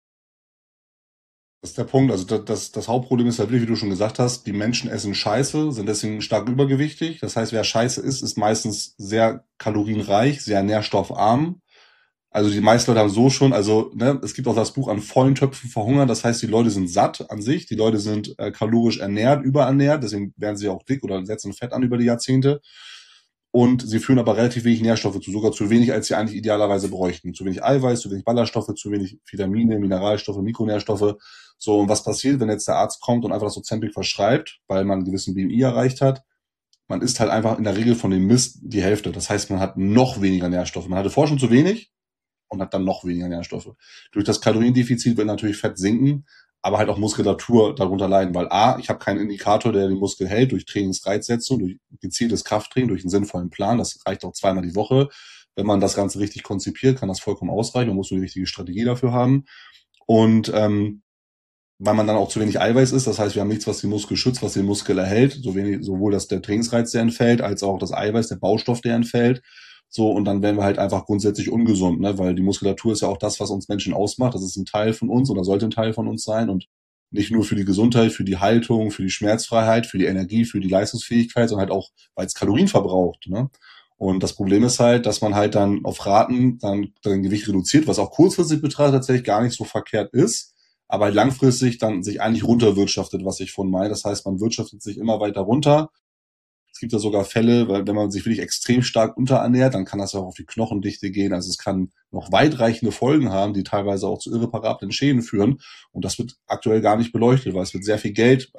Das ist der Punkt. Also das, das, das Hauptproblem ist halt wirklich, wie du schon gesagt hast, die Menschen essen Scheiße, sind deswegen stark übergewichtig. Das heißt, wer Scheiße isst, ist meistens sehr kalorienreich, sehr nährstoffarm. Also die meisten Leute haben so schon, also ne, es gibt auch das Buch An vollen Töpfen verhungern. Das heißt, die Leute sind satt an sich, die Leute sind äh, kalorisch ernährt, überernährt, deswegen werden sie auch dick oder setzen Fett an über die Jahrzehnte. Und sie führen aber relativ wenig Nährstoffe zu, sogar zu wenig, als sie eigentlich idealerweise bräuchten. Zu wenig Eiweiß, zu wenig Ballaststoffe, zu wenig Vitamine, Mineralstoffe, Mikronährstoffe. So, und was passiert, wenn jetzt der Arzt kommt und einfach das Ozempic verschreibt, weil man einen gewissen B M I erreicht hat? Man isst halt einfach in der Regel von dem Mist die Hälfte. Das heißt, man hat noch weniger Nährstoffe. Man hatte vorher schon zu wenig und hat dann noch weniger Nährstoffe. Durch das Kaloriendefizit wird natürlich Fett sinken, aber halt auch Muskulatur darunter leiden, weil A, ich habe keinen Indikator, der den Muskel hält, durch Trainingsreizsetzung, durch gezieltes Krafttraining, durch einen sinnvollen Plan, das reicht auch zweimal die Woche. Wenn man das Ganze richtig konzipiert, kann das vollkommen ausreichen, man muss nur die richtige Strategie dafür haben. Und ähm, weil man dann auch zu wenig Eiweiß isst, das heißt, wir haben nichts, was den Muskel schützt, was den Muskel erhält, so wenig, sowohl das der Trainingsreiz, der entfällt, als auch das Eiweiß, der Baustoff, der entfällt. So, und dann werden wir halt einfach grundsätzlich ungesund, ne? Weil die Muskulatur ist ja auch das, was uns Menschen ausmacht. Das ist ein Teil von uns oder sollte ein Teil von uns sein und nicht nur für die Gesundheit, für die Haltung, für die Schmerzfreiheit, für die Energie, für die Leistungsfähigkeit, sondern halt auch, weil es Kalorien verbraucht, ne? Und das Problem ist halt, dass man halt dann auf Raten dann dein Gewicht reduziert, was auch kurzfristig betrachtet tatsächlich gar nicht so verkehrt ist, aber halt langfristig dann sich eigentlich runterwirtschaftet, was ich von meine. Das heißt, man wirtschaftet sich immer weiter runter. Es gibt ja sogar Fälle, weil wenn man sich wirklich extrem stark unterernährt, dann kann das ja auch auf die Knochendichte gehen. Also es kann noch weitreichende Folgen haben, die teilweise auch zu irreparablen Schäden führen. Und das wird aktuell gar nicht beleuchtet, weil es wird sehr viel Geld.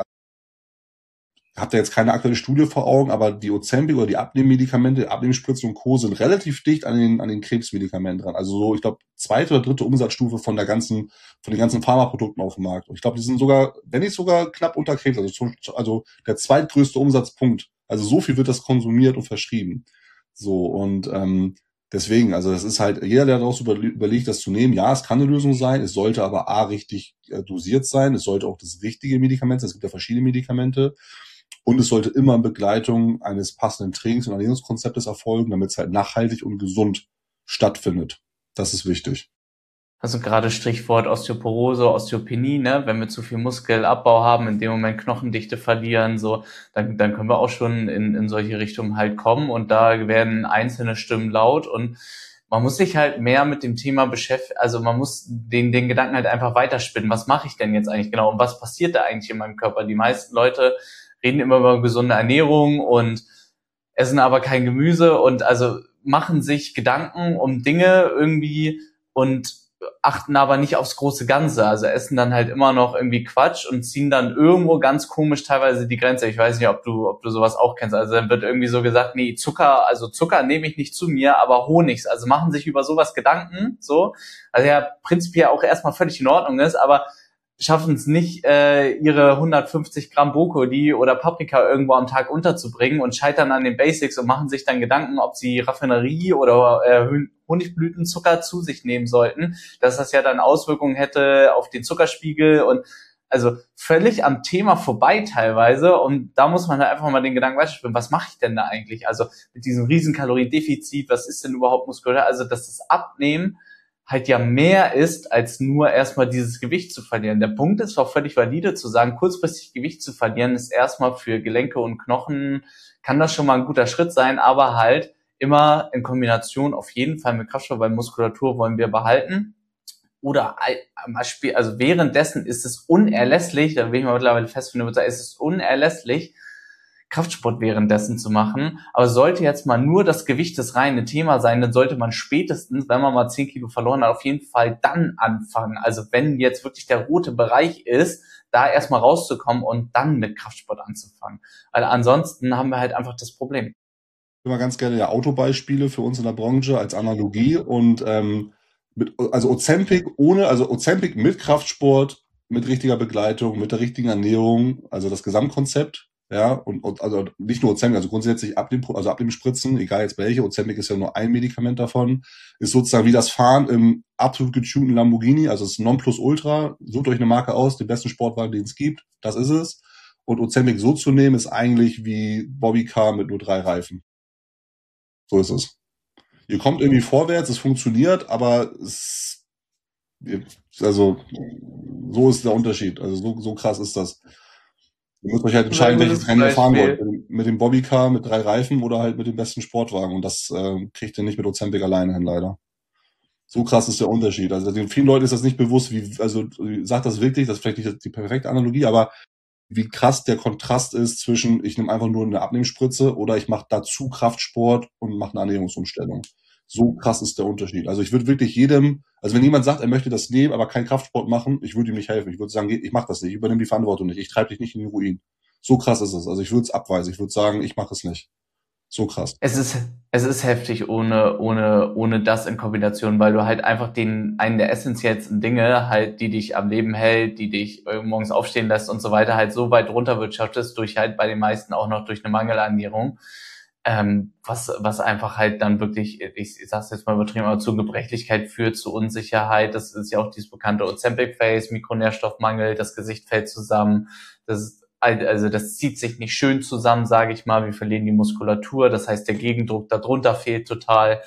Ich habe da jetzt keine aktuelle Studie vor Augen, aber die Ozempic oder die Abnehmmedikamente, Abnehmspritzen und Co. sind relativ dicht an den, an den Krebsmedikamenten dran. Also so, ich glaube, zweite oder dritte Umsatzstufe von der ganzen, von den ganzen Pharmaprodukten auf dem Markt. Und ich glaube, die sind sogar, wenn nicht sogar knapp unter Krebs, also, zum, also der zweitgrößte Umsatzpunkt. Also so viel wird das konsumiert und verschrieben. So, und ähm, deswegen, also das ist halt, jeder, der daraus über, überlegt, das zu nehmen, ja, es kann eine Lösung sein, es sollte aber A, richtig äh, dosiert sein, es sollte auch das richtige Medikament sein, es gibt ja verschiedene Medikamente und es sollte immer in Begleitung eines passenden Trainings- und Ernährungskonzeptes erfolgen, damit es halt nachhaltig und gesund stattfindet. Das ist wichtig. Also gerade Stichwort Osteoporose, Osteopenie, ne, wenn wir zu viel Muskelabbau haben, in dem Moment Knochendichte verlieren, so, dann, dann können wir auch schon in, in solche Richtungen halt kommen und da werden einzelne Stimmen laut und man muss sich halt mehr mit dem Thema beschäftigen, also man muss den, den Gedanken halt einfach weiterspinnen. Was mache ich denn jetzt eigentlich genau und was passiert da eigentlich in meinem Körper? Die meisten Leute reden immer über gesunde Ernährung und essen aber kein Gemüse und also machen sich Gedanken um Dinge irgendwie und achten aber nicht aufs große Ganze, also essen dann halt immer noch irgendwie Quatsch und ziehen dann irgendwo ganz komisch teilweise die Grenze. Ich weiß nicht, ob du ob du sowas auch kennst. Also dann wird irgendwie so gesagt, nee, Zucker, also Zucker nehme ich nicht zu mir, aber Honig. Also machen sich über sowas Gedanken, so. Also ja, prinzipiell auch erstmal völlig in Ordnung ist, aber schaffen es nicht, äh, ihre hundertfünfzig Gramm Brokkoli oder Paprika irgendwo am Tag unterzubringen und scheitern an den Basics und machen sich dann Gedanken, ob sie Raffinerie oder äh, Honigblütenzucker zu sich nehmen sollten, dass das ja dann Auswirkungen hätte auf den Zuckerspiegel und also völlig am Thema vorbei teilweise und da muss man halt einfach mal den Gedanken weiterspielen, was mache ich denn da eigentlich? Also mit diesem riesen Kaloriendefizit, was ist denn überhaupt muskulär? Also dass das Abnehmen halt ja mehr ist, als nur erstmal dieses Gewicht zu verlieren. Der Punkt ist auch völlig valide zu sagen, kurzfristig Gewicht zu verlieren ist erstmal für Gelenke und Knochen, kann das schon mal ein guter Schritt sein, aber halt immer in Kombination auf jeden Fall mit Kraftstoff, weil Muskulatur wollen wir behalten. Oder also währenddessen ist es unerlässlich, da bin ich mal mittlerweile fest von der ist es unerlässlich, Kraftsport währenddessen zu machen. Aber sollte jetzt mal nur das Gewicht das reine Thema sein, dann sollte man spätestens, wenn man mal zehn Kilo verloren hat, auf jeden Fall dann anfangen. Also wenn jetzt wirklich der rote Bereich ist, da erstmal rauszukommen und dann mit Kraftsport anzufangen. Weil ansonsten haben wir halt einfach das Problem. Immer ganz gerne ja Autobeispiele für uns in der Branche als Analogie und ähm, mit, also Ozempic ohne, also Ozempic mit Kraftsport mit richtiger Begleitung, mit der richtigen Ernährung, also das Gesamtkonzept, ja, und, und also nicht nur Ozempic, also grundsätzlich Abnehm, also Abnehmspritzen, egal jetzt welche, Ozempic ist ja nur ein Medikament davon, ist sozusagen wie das Fahren im absolut getunten Lamborghini, also es ist Nonplusultra, sucht euch eine Marke aus, den besten Sportwagen, den es gibt, das ist es. Und Ozempic so zu nehmen, ist eigentlich wie Bobbycar mit nur drei Reifen. So ist es. Ihr kommt irgendwie vorwärts, es funktioniert, aber es, also so ist der Unterschied. Also so, so krass ist das. Ihr müsst euch halt entscheiden, welches Rennen ihr fahren wollt. Mit dem, mit dem Bobbycar mit drei Reifen oder halt mit dem besten Sportwagen. Und das äh, kriegt ihr nicht mit Ozempic alleine hin, leider. So krass ist der Unterschied. Also den vielen Leuten ist das nicht bewusst, wie, also sagt das wirklich, das ist vielleicht nicht die perfekte Analogie, aber wie krass der Kontrast ist zwischen, ich nehme einfach nur eine Abnehmspritze oder ich mache dazu Kraftsport und mache eine Ernährungsumstellung. So krass ist der Unterschied. Also ich würde wirklich jedem, also wenn jemand sagt, er möchte das nehmen, aber keinen Kraftsport machen, ich würde ihm nicht helfen. Ich würde sagen, ich mache das nicht, ich übernehme die Verantwortung nicht, ich treibe dich nicht in den Ruin. So krass ist es. Also ich würde es abweisen, ich würde sagen, ich mache es nicht. So krass. Es ist, es ist heftig ohne, ohne, ohne das in Kombination, weil du halt einfach den, einen der essentiellsten Dinge halt, die dich am Leben hält, die dich morgens aufstehen lässt und so weiter, halt so weit runterwirtschaftest, durch halt bei den meisten auch noch durch eine Mangelernährung, ähm, was, was einfach halt dann wirklich, ich, ich sag's jetzt mal übertrieben, aber zu Gebrechlichkeit führt, zu Unsicherheit. Das ist ja auch dieses bekannte Ozempic-Face, Mikronährstoffmangel, das Gesicht fällt zusammen, das ist also das zieht sich nicht schön zusammen, sage ich mal. Wir verlieren die Muskulatur, das heißt, der Gegendruck darunter fehlt total.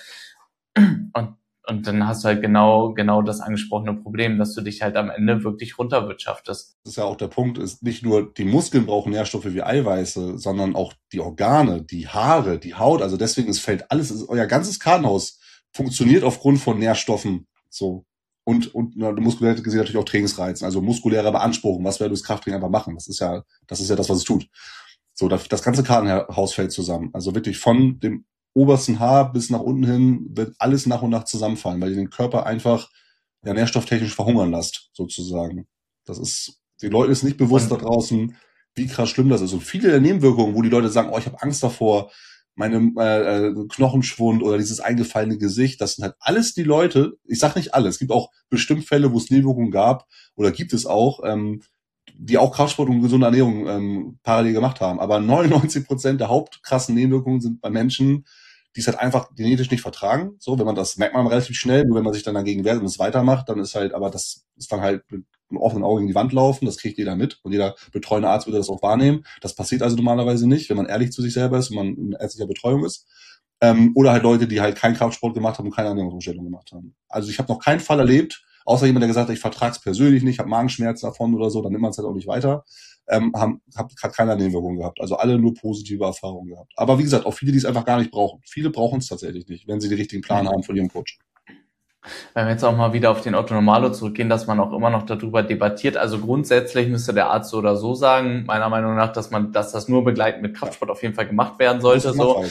Und, und dann hast du halt genau, genau das angesprochene Problem, dass du dich halt am Ende wirklich runterwirtschaftest. Das ist ja auch der Punkt, ist nicht nur die Muskeln brauchen Nährstoffe wie Eiweiße, sondern auch die Organe, die Haare, die Haut. Also deswegen, es fällt alles, euer ganzes Kartenhaus funktioniert aufgrund von Nährstoffen. So. Und, und na, muskulär gesehen natürlich auch Trainingsreizen, also muskuläre Beanspruchung, was wir durchs Krafttraining einfach machen. Das ist ja, das ist ja das, was es tut. So, das, das ganze Kartenhaus fällt zusammen. Also wirklich von dem obersten Haar bis nach unten hin wird alles nach und nach zusammenfallen, weil ihr den Körper einfach ja, nährstofftechnisch verhungern lasst, sozusagen. Das ist, den Leuten ist nicht bewusst und da draußen, wie krass schlimm das ist. Und viele der Nebenwirkungen, wo die Leute sagen, oh, ich habe Angst davor, meine äh, Knochenschwund oder dieses eingefallene Gesicht, das sind halt alles die Leute, ich sag nicht alle, es gibt auch bestimmt Fälle, wo es Nebenwirkungen gab oder gibt es auch, ähm, die auch Kraftsport und gesunde Ernährung ähm, parallel gemacht haben. Aber neunundneunzig Prozent der hauptkrassen Nebenwirkungen sind bei Menschen, die es halt einfach genetisch nicht vertragen. So, wenn man das merkt man relativ schnell, nur wenn man sich dann dagegen wehrt und es weitermacht, dann ist halt, aber das ist dann halt mit einem offenen Auge in die Wand laufen, das kriegt jeder mit und jeder betreuende Arzt würde das auch wahrnehmen. Das passiert also normalerweise nicht, wenn man ehrlich zu sich selber ist und man in ärztlicher Betreuung ist. Ähm, oder halt Leute, die halt keinen Kraftsport gemacht haben und keine Ernährungsumstellung gemacht haben. Also ich habe noch keinen Fall erlebt, außer jemand, der gesagt hat, ich vertrage es persönlich nicht, habe Magenschmerzen davon oder so, dann nimmt man es halt auch nicht weiter. Ähm, haben, hab, hat keine Nebenwirkungen gehabt. Also alle nur positive Erfahrungen gehabt. Aber wie gesagt, auch viele, die es einfach gar nicht brauchen. Viele brauchen es tatsächlich nicht, wenn sie den richtigen Plan haben von ihrem Coach. Wenn wir jetzt auch mal wieder auf den Otto Normalo zurückgehen, dass man auch immer noch darüber debattiert. Also grundsätzlich müsste der Arzt so oder so sagen, meiner Meinung nach, dass man, dass das nur begleitend mit Kraftsport auf jeden Fall gemacht werden sollte. So.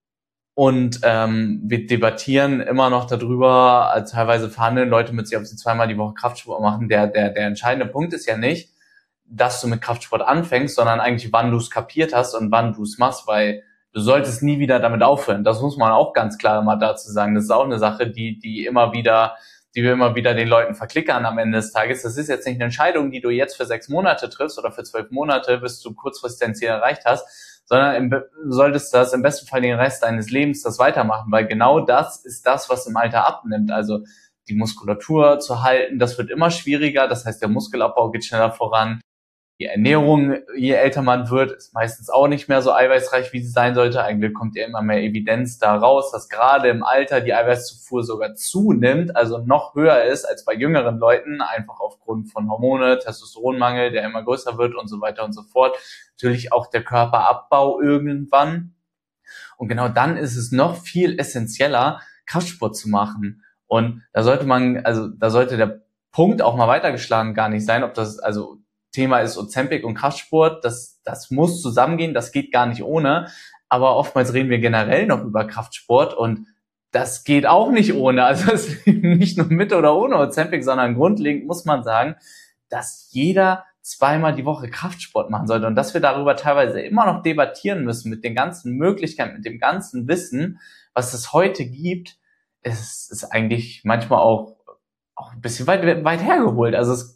Und ähm, wir debattieren immer noch darüber, also teilweise verhandeln Leute mit sich, ob sie zweimal die Woche Kraftsport machen. Der, der, der entscheidende Punkt ist ja nicht, dass du mit Kraftsport anfängst, sondern eigentlich, wann du es kapiert hast und wann du es machst, weil du solltest nie wieder damit aufhören. Das muss man auch ganz klar immer dazu sagen. Das ist auch eine Sache, die, die immer wieder, die wir immer wieder den Leuten verklickern am Ende des Tages. Das ist jetzt nicht eine Entscheidung, die du jetzt für sechs Monate triffst oder für zwölf Monate, bis du kurzfristig dein Ziel erreicht hast, sondern im, du solltest das im besten Fall den Rest deines Lebens das weitermachen, weil genau das ist das, was im Alter abnimmt. Also die Muskulatur zu halten, das wird immer schwieriger. Das heißt, der Muskelabbau geht schneller voran. Die Ernährung, je älter man wird, ist meistens auch nicht mehr so eiweißreich, wie sie sein sollte. Eigentlich kommt ja immer mehr Evidenz da raus, dass gerade im Alter die Eiweißzufuhr sogar zunimmt, also noch höher ist als bei jüngeren Leuten, einfach aufgrund von Hormone, Testosteronmangel, der immer größer wird und so weiter und so fort. Natürlich auch der Körperabbau irgendwann. Und genau dann ist es noch viel essentieller, Kraftsport zu machen. Und da sollte man, also da sollte der Punkt auch mal weitergeschlagen gar nicht sein, ob das, also Thema ist Ozempic und Kraftsport, das, das muss zusammengehen, das geht gar nicht ohne, aber oftmals reden wir generell noch über Kraftsport und das geht auch nicht ohne, also es ist nicht nur mit oder ohne Ozempic, sondern grundlegend muss man sagen, dass jeder zweimal die Woche Kraftsport machen sollte und dass wir darüber teilweise immer noch debattieren müssen mit den ganzen Möglichkeiten, mit dem ganzen Wissen, was es heute gibt, ist, ist eigentlich manchmal auch, auch ein bisschen weit, weit hergeholt, also es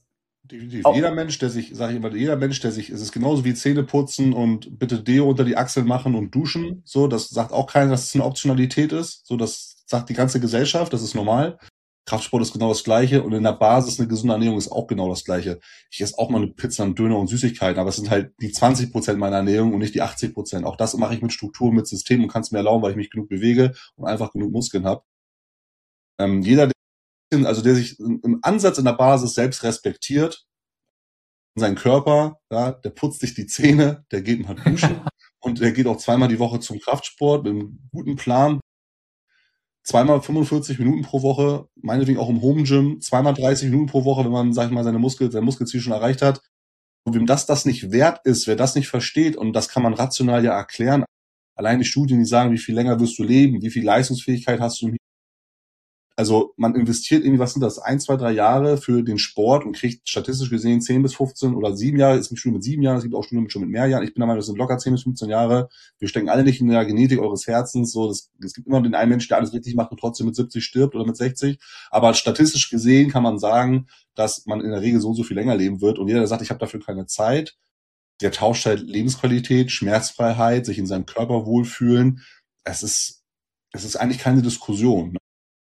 Definitiv. Oh. Jeder Mensch, der sich, sage ich immer, jeder Mensch, der sich, es ist genauso wie Zähne putzen und bitte Deo unter die Achseln machen und duschen. So, das sagt auch keiner, dass es eine Optionalität ist. So, das sagt die ganze Gesellschaft, das ist normal. Kraftsport ist genau das Gleiche und in der Basis eine gesunde Ernährung ist auch genau das Gleiche. Ich esse auch mal eine Pizza, einen Döner und Süßigkeiten, aber es sind halt die zwanzig Prozent meiner Ernährung und nicht die achtzig Prozent. Auch das mache ich mit Struktur, mit System und kann es mir erlauben, weil ich mich genug bewege und einfach genug Muskeln habe. Ähm, jeder, der, also der sich im Ansatz in der Basis selbst respektiert, seinen Körper, ja, der putzt sich die Zähne, der geht mal duschen und der geht auch zweimal die Woche zum Kraftsport mit einem guten Plan. Zweimal fünfundvierzig Minuten pro Woche, meinetwegen auch im Home Gym, zweimal dreißig Minuten pro Woche, wenn man, sag ich mal, seine Muskel, sein Muskelziel schon erreicht hat. Und wem das das nicht wert ist, wer das nicht versteht, und das kann man rational ja erklären, allein die Studien, die sagen, wie viel länger wirst du leben, wie viel Leistungsfähigkeit hast du im Also man investiert irgendwie, was sind das, ein, zwei, drei Jahre für den Sport und kriegt statistisch gesehen zehn bis fünfzehn oder sieben Jahre. Es gibt Studien mit sieben Jahren, es gibt auch Studien mit schon mit mehr Jahren. Ich bin der Meinung, das sind locker zehn bis fünfzehn Jahre. Wir stecken alle nicht in der Genetik eures Herzens. So, das, es gibt immer den einen Menschen, der alles richtig macht und trotzdem mit siebzig stirbt oder mit sechzig. Aber statistisch gesehen kann man sagen, dass man in der Regel so und so viel länger leben wird. Und jeder, der sagt, ich habe dafür keine Zeit, der tauscht halt Lebensqualität, Schmerzfreiheit, sich in seinem Körper wohlfühlen. Es ist, es ist eigentlich keine Diskussion.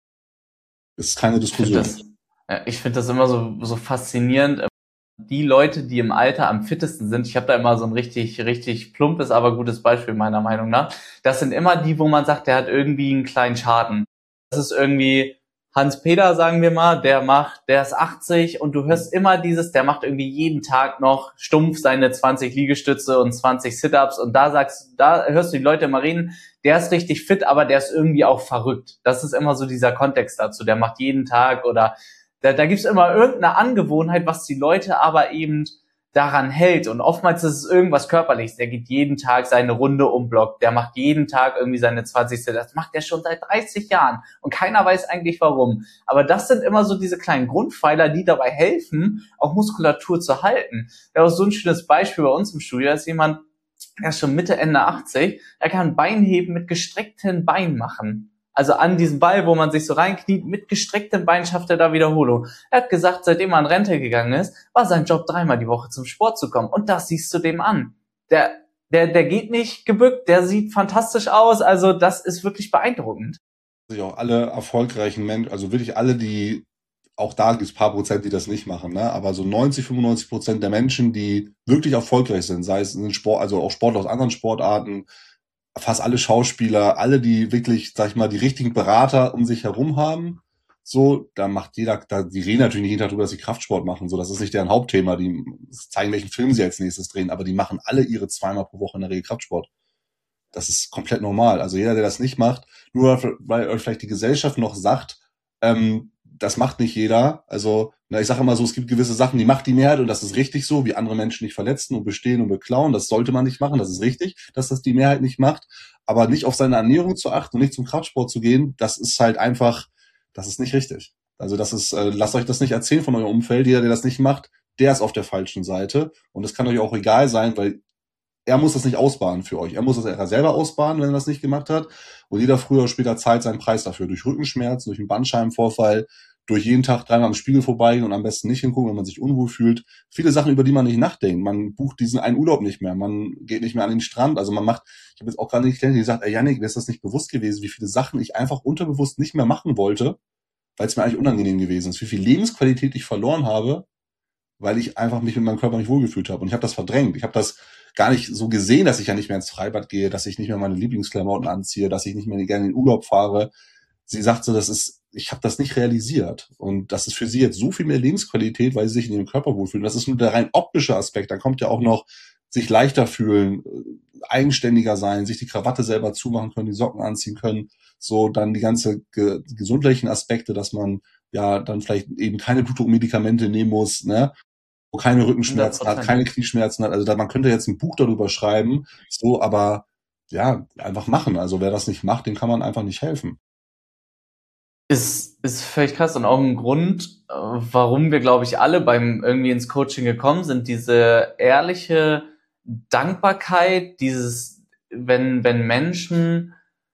Es ist keine Diskussion. Ich finde das, ich finde das immer so, so faszinierend. Die Leute, die im Alter am fittesten sind, ich habe da immer so ein richtig, richtig plumpes, aber gutes Beispiel meiner Meinung nach. Das sind immer die, wo man sagt, der hat irgendwie einen kleinen Schaden. Das ist irgendwie Hans-Peter, sagen wir mal, der macht, der ist achtzig und du hörst immer dieses, der macht irgendwie jeden Tag noch stumpf seine zwanzig Liegestütze und zwanzig Sit-Ups und da sagst, da hörst du die Leute immer reden, der ist richtig fit, aber der ist irgendwie auch verrückt. Das ist immer so dieser Kontext dazu, der macht jeden Tag oder da, da gibt's immer irgendeine Angewohnheit, was die Leute aber eben daran hält. Und oftmals ist es irgendwas Körperliches. Der geht jeden Tag seine Runde um Block. Der macht jeden Tag irgendwie seine zwanzig Sit. Das macht der schon seit dreißig Jahren. Und keiner weiß eigentlich warum. Aber das sind immer so diese kleinen Grundpfeiler, die dabei helfen, auch Muskulatur zu halten. Da ist so ein schönes Beispiel bei uns im Studio. Da ist jemand, der ist schon Mitte, Ende achtzig. Er kann Beinheben mit gestreckten Beinen machen. Also an diesem Ball, wo man sich so reinkniet, mit gestrecktem Bein schafft er da Wiederholung. Er hat gesagt, seitdem er in Rente gegangen ist, war sein Job, dreimal die Woche zum Sport zu kommen. Und das siehst du dem an. Der, der, der geht nicht gebückt, der sieht fantastisch aus. Also das ist wirklich beeindruckend. Also auch alle erfolgreichen Menschen, also wirklich alle, die, auch da gibt es ein paar Prozent, die das nicht machen, ne? Aber so neunzig, fünfundneunzig Prozent der Menschen, die wirklich erfolgreich sind, sei es in Sport, also auch Sportler aus anderen Sportarten, fast alle Schauspieler, alle, die wirklich, sag ich mal, die richtigen Berater um sich herum haben, so, da macht jeder, da, die reden natürlich nicht jeden Tag darüber, dass sie Kraftsport machen, so, das ist nicht deren Hauptthema, die zeigen, welchen Film sie als nächstes drehen, aber die machen alle ihre zweimal pro Woche in der Regel Kraftsport. Das ist komplett normal. Also jeder, der das nicht macht, nur weil euch vielleicht die Gesellschaft noch sagt, ähm, das macht nicht jeder. Also, na, ich sage immer so, es gibt gewisse Sachen, die macht die Mehrheit und das ist richtig so, wie andere Menschen nicht verletzen und bestehen und beklauen. Das sollte man nicht machen. Das ist richtig, dass das die Mehrheit nicht macht. Aber nicht auf seine Ernährung zu achten und nicht zum Kraftsport zu gehen, das ist halt einfach, das ist nicht richtig. Also das ist, äh, lasst euch das nicht erzählen von eurem Umfeld. Jeder, der das nicht macht, der ist auf der falschen Seite. Und das kann euch auch egal sein, weil er muss das nicht ausbaden für euch. Er muss das selber ausbaden, wenn er das nicht gemacht hat. Und jeder früher oder später zahlt seinen Preis dafür. Durch Rückenschmerzen, durch einen Bandscheibenvorfall, durch jeden Tag dreimal am Spiegel vorbeigehen und am besten nicht hingucken, wenn man sich unwohl fühlt. Viele Sachen, über die man nicht nachdenkt. Man bucht diesen einen Urlaub nicht mehr. Man geht nicht mehr an den Strand. Also man macht, ich habe jetzt auch gerade nicht gelernt, die gesagt, ey Yannick, mir ist das nicht bewusst gewesen, wie viele Sachen ich einfach unterbewusst nicht mehr machen wollte, weil es mir eigentlich unangenehm gewesen ist. Wie viel Lebensqualität ich verloren habe, weil ich einfach mich mit meinem Körper nicht wohlgefühlt habe. Und ich habe das verdrängt. Ich habe das gar nicht so gesehen, dass ich ja nicht mehr ins Freibad gehe, dass ich nicht mehr meine Lieblingsklamotten anziehe, dass ich nicht mehr gerne in den Urlaub fahre. Sie sagt so, das ist, ich habe das nicht realisiert. Und das ist für sie jetzt so viel mehr Lebensqualität, weil sie sich in ihrem Körper wohlfühlen. Das ist nur der rein optische Aspekt. Dann kommt ja auch noch sich leichter fühlen, eigenständiger sein, sich die Krawatte selber zumachen können, die Socken anziehen können. So dann die ganze ge- gesundheitlichen Aspekte, dass man ja dann vielleicht eben keine Blutdruckmedikamente nehmen muss, ne? Wo keine Rückenschmerzen hat, keine Knieschmerzen hat. Also da, man könnte jetzt ein Buch darüber schreiben, so, aber ja, einfach machen. Also wer das nicht macht, dem kann man einfach nicht helfen. Ist, ist völlig krass und auch ein Grund, warum wir, glaube ich, alle beim irgendwie ins Coaching gekommen sind, diese ehrliche Dankbarkeit, dieses, wenn, wenn Menschen,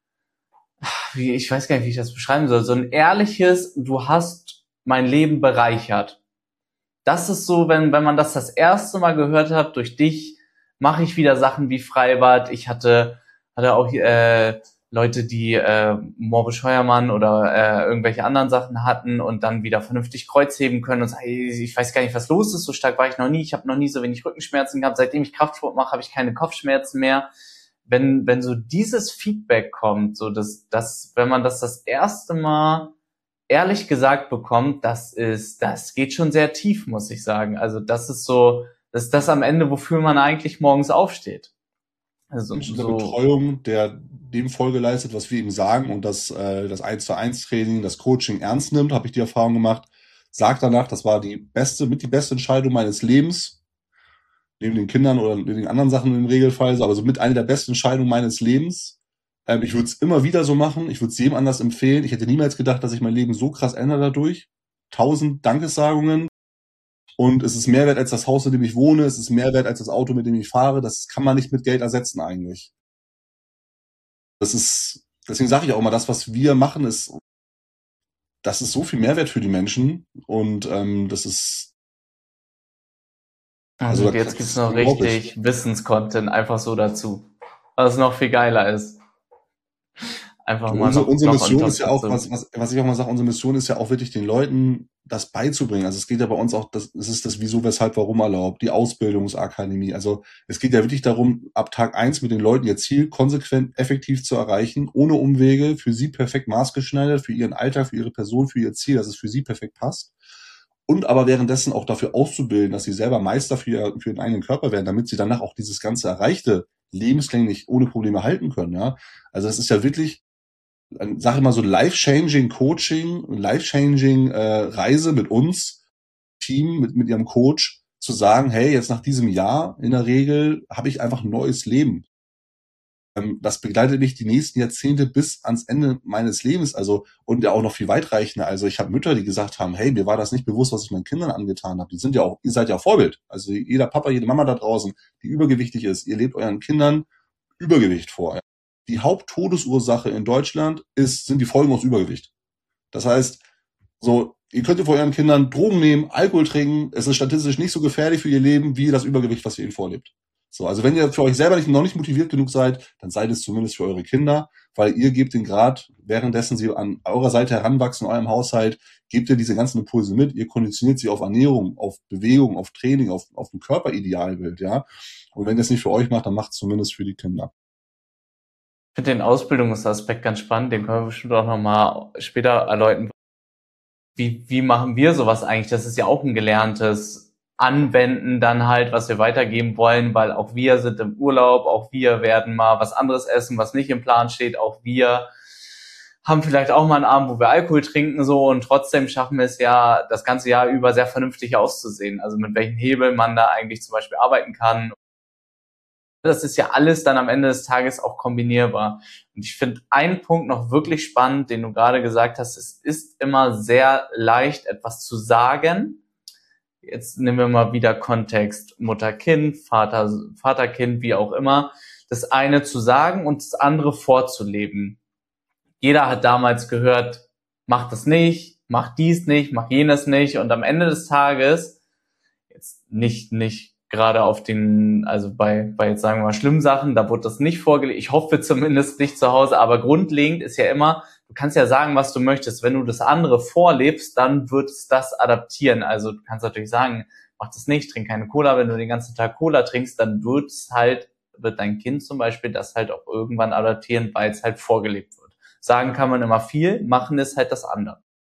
wie, ich weiß gar nicht, wie ich das beschreiben soll, so ein ehrliches, du hast mein Leben bereichert. das ist so, wenn wenn man das das erste Mal gehört hat, durch dich mache ich wieder Sachen wie Freibad. Ich hatte hatte auch äh, Leute, die äh, Morbus Scheuermann oder äh, irgendwelche anderen Sachen hatten und dann wieder vernünftig Kreuzheben können und sagen, hey, ich weiß gar nicht, was los ist, so stark war ich noch nie, ich habe noch nie so wenig Rückenschmerzen gehabt, seitdem ich Kraftsport mache, habe ich keine Kopfschmerzen mehr. Wenn wenn so dieses Feedback kommt, so dass dass wenn man das das erste Mal ehrlich gesagt bekommt, das ist das geht schon sehr tief, muss ich sagen. Also das ist so, das ist das am Ende, wofür man eigentlich morgens aufsteht. Also Mensch in der so Betreuung, der dem Folge leistet, was wir ihm sagen und das, äh, das eins zu eins Training, das Coaching ernst nimmt, habe ich die Erfahrung gemacht, sagt danach, das war die beste, mit die beste Entscheidung meines Lebens, neben den Kindern oder neben den anderen Sachen im Regelfall, aber so mit einer der besten Entscheidungen meines Lebens. Ähm, ich würde es immer wieder so machen, ich würde es jedem anders empfehlen. Ich hätte niemals gedacht, dass sich mein Leben so krass ändert dadurch. Tausend Dankessagungen. Und es ist mehr wert als das Haus, in dem ich wohne. Es ist mehr wert als das Auto, mit dem ich fahre. Das kann man nicht mit Geld ersetzen eigentlich. Das ist, deswegen sage ich auch immer, das, was wir machen, ist, das ist so viel Mehrwert für die Menschen. Und ähm, das ist, Also also da jetzt das gibt's ist noch unglaublich. richtig Wissenscontent einfach so dazu, was noch viel geiler ist. Einfach So, mal unsere, noch unsere noch on Mission top ist ja auch, dazu. was, was, was ich auch mal sage, unsere Mission ist ja auch wirklich den Leuten das beizubringen. Also es geht ja bei uns auch, das, es ist das Wieso, Weshalb, Warum erlaubt, die Ausbildungsakademie. Also es geht ja wirklich darum, ab Tag eins mit den Leuten ihr Ziel konsequent, effektiv zu erreichen, ohne Umwege, für sie perfekt maßgeschneidert, für ihren Alltag, für ihre Person, für ihr Ziel, dass es für sie perfekt passt. Und aber währenddessen auch dafür auszubilden, dass sie selber Meister für, ihr, für ihren eigenen Körper werden, damit sie danach auch dieses ganze Erreichte lebenslänglich ohne Probleme halten können. Ja, also das ist ja wirklich, sag ich mal so, life-changing Coaching, life-changing äh, Reise mit uns, Team, mit, mit ihrem Coach, zu sagen, hey, jetzt nach diesem Jahr in der Regel habe ich einfach ein neues Leben. Ähm, das begleitet mich die nächsten Jahrzehnte bis ans Ende meines Lebens, also und ja auch noch viel weitreichender. Also ich habe Mütter, die gesagt haben, hey, mir war das nicht bewusst, was ich meinen Kindern angetan habe. Die sind ja auch, ihr seid ja auch Vorbild. Also jeder Papa, jede Mama da draußen, die übergewichtig ist, ihr lebt euren Kindern Übergewicht vor. Die Haupttodesursache in Deutschland ist, sind die Folgen aus Übergewicht. Das heißt, so, ihr könnt vor euren Kindern Drogen nehmen, Alkohol trinken, es ist statistisch nicht so gefährlich für ihr Leben, wie das Übergewicht, was ihr ihnen vorlebt. So, also wenn ihr für euch selber nicht, noch nicht motiviert genug seid, dann seid es zumindest für eure Kinder, weil ihr gebt den Grad, währenddessen sie an eurer Seite heranwachsen, in eurem Haushalt, gebt ihr diese ganzen Impulse mit, ihr konditioniert sie auf Ernährung, auf Bewegung, auf Training, auf, auf ein Körperidealbild, ja. Und wenn ihr es nicht für euch macht, dann macht es zumindest für die Kinder. Ich finde den Ausbildungsaspekt ganz spannend, den können wir bestimmt auch nochmal später erläutern. Wie, wie machen wir sowas eigentlich? Das ist ja auch ein gelerntes Anwenden dann halt, was wir weitergeben wollen, weil auch wir sind im Urlaub, auch wir werden mal was anderes essen, was nicht im Plan steht, auch wir haben vielleicht auch mal einen Abend, wo wir Alkohol trinken so und trotzdem schaffen wir es ja, das ganze Jahr über sehr vernünftig auszusehen. Also mit welchen Hebeln man da eigentlich zum Beispiel arbeiten kann. Das ist ja alles dann am Ende des Tages auch kombinierbar. Und ich finde einen Punkt noch wirklich spannend, den du gerade gesagt hast. Es ist immer sehr leicht, etwas zu sagen. Jetzt nehmen wir mal wieder Kontext Mutter-Kind, Vater, Vater-Kind, wie auch immer. Das eine zu sagen und das andere vorzuleben. Jeder hat damals gehört, mach das nicht, mach dies nicht, mach jenes nicht. Und am Ende des Tages, jetzt nicht, nicht gerade auf den, also bei, bei jetzt sagen wir mal schlimmen Sachen, da wurde das nicht vorgelegt. Ich hoffe zumindest nicht zu Hause, aber grundlegend ist ja immer, du kannst ja sagen, was du möchtest. Wenn du das andere vorlebst, dann wird es das adaptieren. Also du kannst natürlich sagen, mach das nicht, trink keine Cola. Wenn du den ganzen Tag Cola trinkst, dann wird es halt, wird dein Kind zum Beispiel das halt auch irgendwann adaptieren, weil es halt vorgelebt wird. Sagen kann man immer viel, machen ist halt das andere.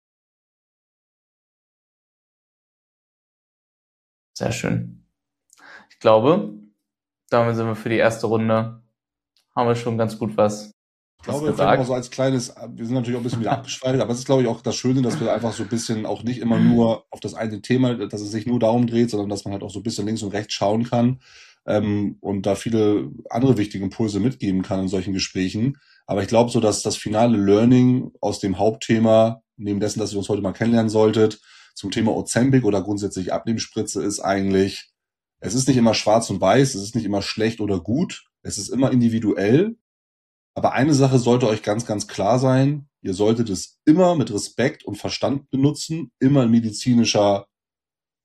Sehr schön. Ich glaube, damit sind wir für die erste Runde, haben wir schon ganz gut was, Ich glaube, was vielleicht gesagt. noch so als kleines, wir sind natürlich auch ein bisschen wieder abgeschweift, aber es ist, glaube ich, auch das Schöne, dass wir einfach so ein bisschen auch nicht immer nur auf das eine Thema, dass es sich nur darum dreht, sondern dass man halt auch so ein bisschen links und rechts schauen kann ähm, und da viele andere wichtige Impulse mitgeben kann in solchen Gesprächen. Aber ich glaube so, dass das finale Learning aus dem Hauptthema, neben dessen, dass ihr uns heute mal kennenlernen solltet, zum Thema Ozempic oder grundsätzlich Abnehmspritze ist eigentlich, es ist nicht immer schwarz und weiß, es ist nicht immer schlecht oder gut, es ist immer individuell. Aber eine Sache sollte euch ganz, ganz klar sein. Ihr solltet es immer mit Respekt und Verstand benutzen, immer in medizinischer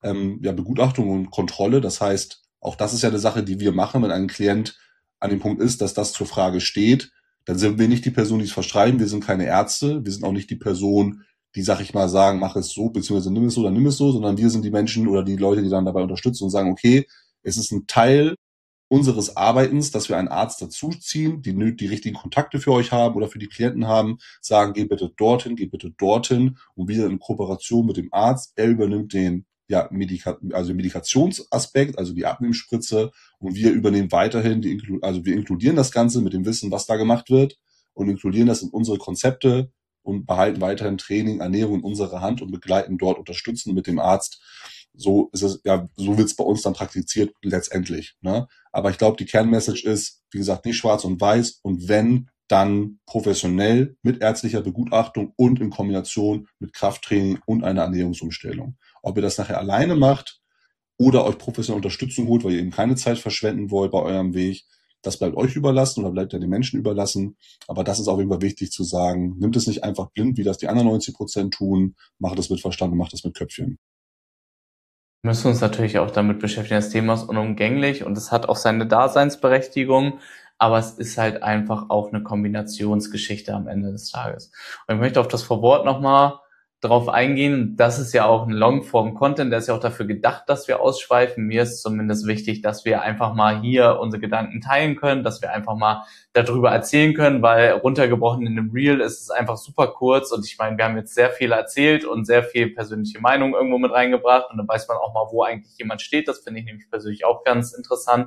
ähm, ja, Begutachtung und Kontrolle. Das heißt, auch das ist ja eine Sache, die wir machen, wenn ein Klient an dem Punkt ist, dass das zur Frage steht, dann sind wir nicht die Person, die es verschreiben. Wir sind keine Ärzte. Wir sind auch nicht die Person, die, sag ich mal, sagen, mach es so, beziehungsweise nimm es so, dann nimm es so, sondern wir sind die Menschen oder die Leute, die dann dabei unterstützen und sagen, okay, es ist ein Teil unseres Arbeitens, dass wir einen Arzt dazuziehen, die nöt- die richtigen Kontakte für euch haben oder für die Klienten haben, sagen, geh bitte dorthin, geh bitte dorthin und wieder in Kooperation mit dem Arzt. Er übernimmt den ja, Medika also Medikationsaspekt, also die Abnehmspritze, und wir übernehmen weiterhin die, Inklu also wir inkludieren das Ganze mit dem Wissen, was da gemacht wird, und inkludieren das in unsere Konzepte und behalten weiterhin Training, Ernährung in unserer Hand und begleiten dort, unterstützen mit dem Arzt. So ist es, ja, so wird es bei uns dann praktiziert letztendlich. Ne? Aber ich glaube, die Kernmessage ist, wie gesagt, nicht schwarz und weiß, und wenn, dann professionell mit ärztlicher Begutachtung und in Kombination mit Krafttraining und einer Ernährungsumstellung. Ob ihr das nachher alleine macht oder euch professionelle Unterstützung holt, weil ihr eben keine Zeit verschwenden wollt bei eurem Weg, das bleibt euch überlassen oder bleibt ja den Menschen überlassen. Aber das ist auf jeden Fall wichtig zu sagen. Nimmt es nicht einfach blind, wie das die anderen neunzig Prozent tun. Macht es mit Verstand und macht es mit Köpfchen. Wir müssen uns natürlich auch damit beschäftigen. Das Thema ist unumgänglich und es hat auch seine Daseinsberechtigung, aber es ist halt einfach auch eine Kombinationsgeschichte am Ende des Tages. Und ich möchte auf das Vorwort nochmal drauf eingehen. Das ist ja auch ein Longform-Content, der ist ja auch dafür gedacht, dass wir ausschweifen. Mir ist zumindest wichtig, dass wir einfach mal hier unsere Gedanken teilen können, dass wir einfach mal darüber erzählen können, weil runtergebrochen in einem Reel ist es einfach super kurz, und ich meine, wir haben jetzt sehr viel erzählt und sehr viel persönliche Meinung irgendwo mit reingebracht, und dann weiß man auch mal, wo eigentlich jemand steht. Das finde ich nämlich persönlich auch ganz interessant.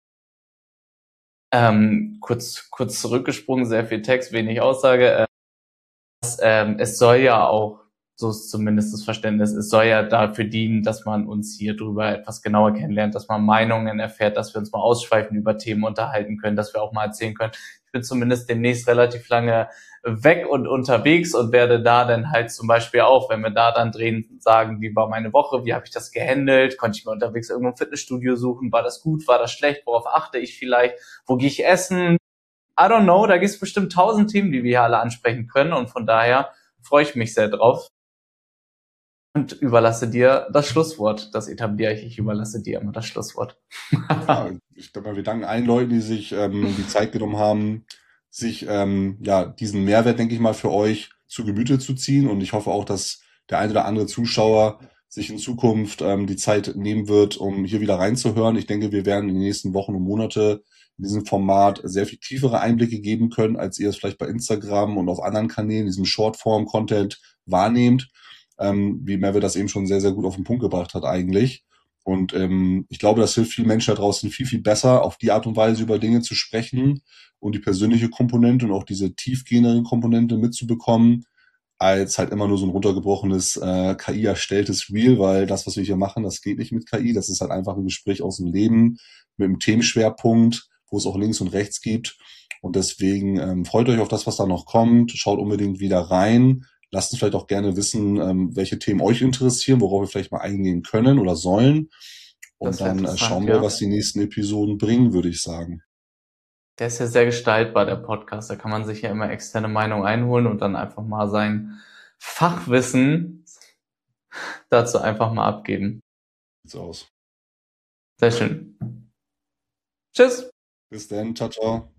Ähm, kurz, kurz zurückgesprungen, sehr viel Text, wenig Aussage. Äh, das, ähm, es soll ja auch, so ist zumindest das Verständnis, es soll ja dafür dienen, dass man uns hier drüber etwas genauer kennenlernt, dass man Meinungen erfährt, dass wir uns mal ausschweifen über Themen unterhalten können, dass wir auch mal erzählen können. Ich bin zumindest demnächst relativ lange weg und unterwegs und werde da dann halt zum Beispiel auch, wenn wir da dann drehen, sagen, wie war meine Woche, wie habe ich das gehandelt, konnte ich mir unterwegs irgendwo ein Fitnessstudio suchen, war das gut, war das schlecht, worauf achte ich vielleicht, wo gehe ich essen, I don't know, da gibt es bestimmt tausend Themen, die wir hier alle ansprechen können, und von daher freue ich mich sehr drauf und überlasse dir das Schlusswort. Das etabliere ich, ich überlasse dir immer das Schlusswort. Ja, ich glaube, wir danken allen Leuten, die sich ähm, die Zeit genommen haben, sich ähm, ja diesen Mehrwert, denke ich mal, für euch zu Gemüte zu ziehen. Und ich hoffe auch, dass der ein oder andere Zuschauer sich in Zukunft ähm, die Zeit nehmen wird, um hier wieder reinzuhören. Ich denke, wir werden in den nächsten Wochen und Monate in diesem Format sehr viel tiefere Einblicke geben können, als ihr es vielleicht bei Instagram und auf anderen Kanälen, diesem Shortform-Content wahrnehmt. Ähm, wie Merve das eben schon sehr, sehr gut auf den Punkt gebracht hat eigentlich. Und ähm, ich glaube, das hilft vielen Menschen da draußen viel, viel besser, auf die Art und Weise über Dinge zu sprechen und die persönliche Komponente und auch diese tiefgehendere Komponente mitzubekommen, als halt immer nur so ein runtergebrochenes äh, K I-erstelltes Reel, weil das, was wir hier machen, das geht nicht mit K I. Das ist halt einfach ein Gespräch aus dem Leben mit einem Themenschwerpunkt, wo es auch links und rechts gibt. Und deswegen ähm, freut euch auf das, was da noch kommt. Schaut unbedingt wieder rein. Lasst uns vielleicht auch gerne wissen, ähm, welche Themen euch interessieren, worauf wir vielleicht mal eingehen können oder sollen. Und dann äh, schauen wir, ja. was die nächsten Episoden bringen, würde ich sagen. Der ist ja sehr gestaltbar, der Podcast. Da kann man sich ja immer externe Meinung einholen und dann einfach mal sein Fachwissen dazu einfach mal abgeben. Sieht's aus. Sehr schön. Tschüss. Bis dann. Ciao, ciao.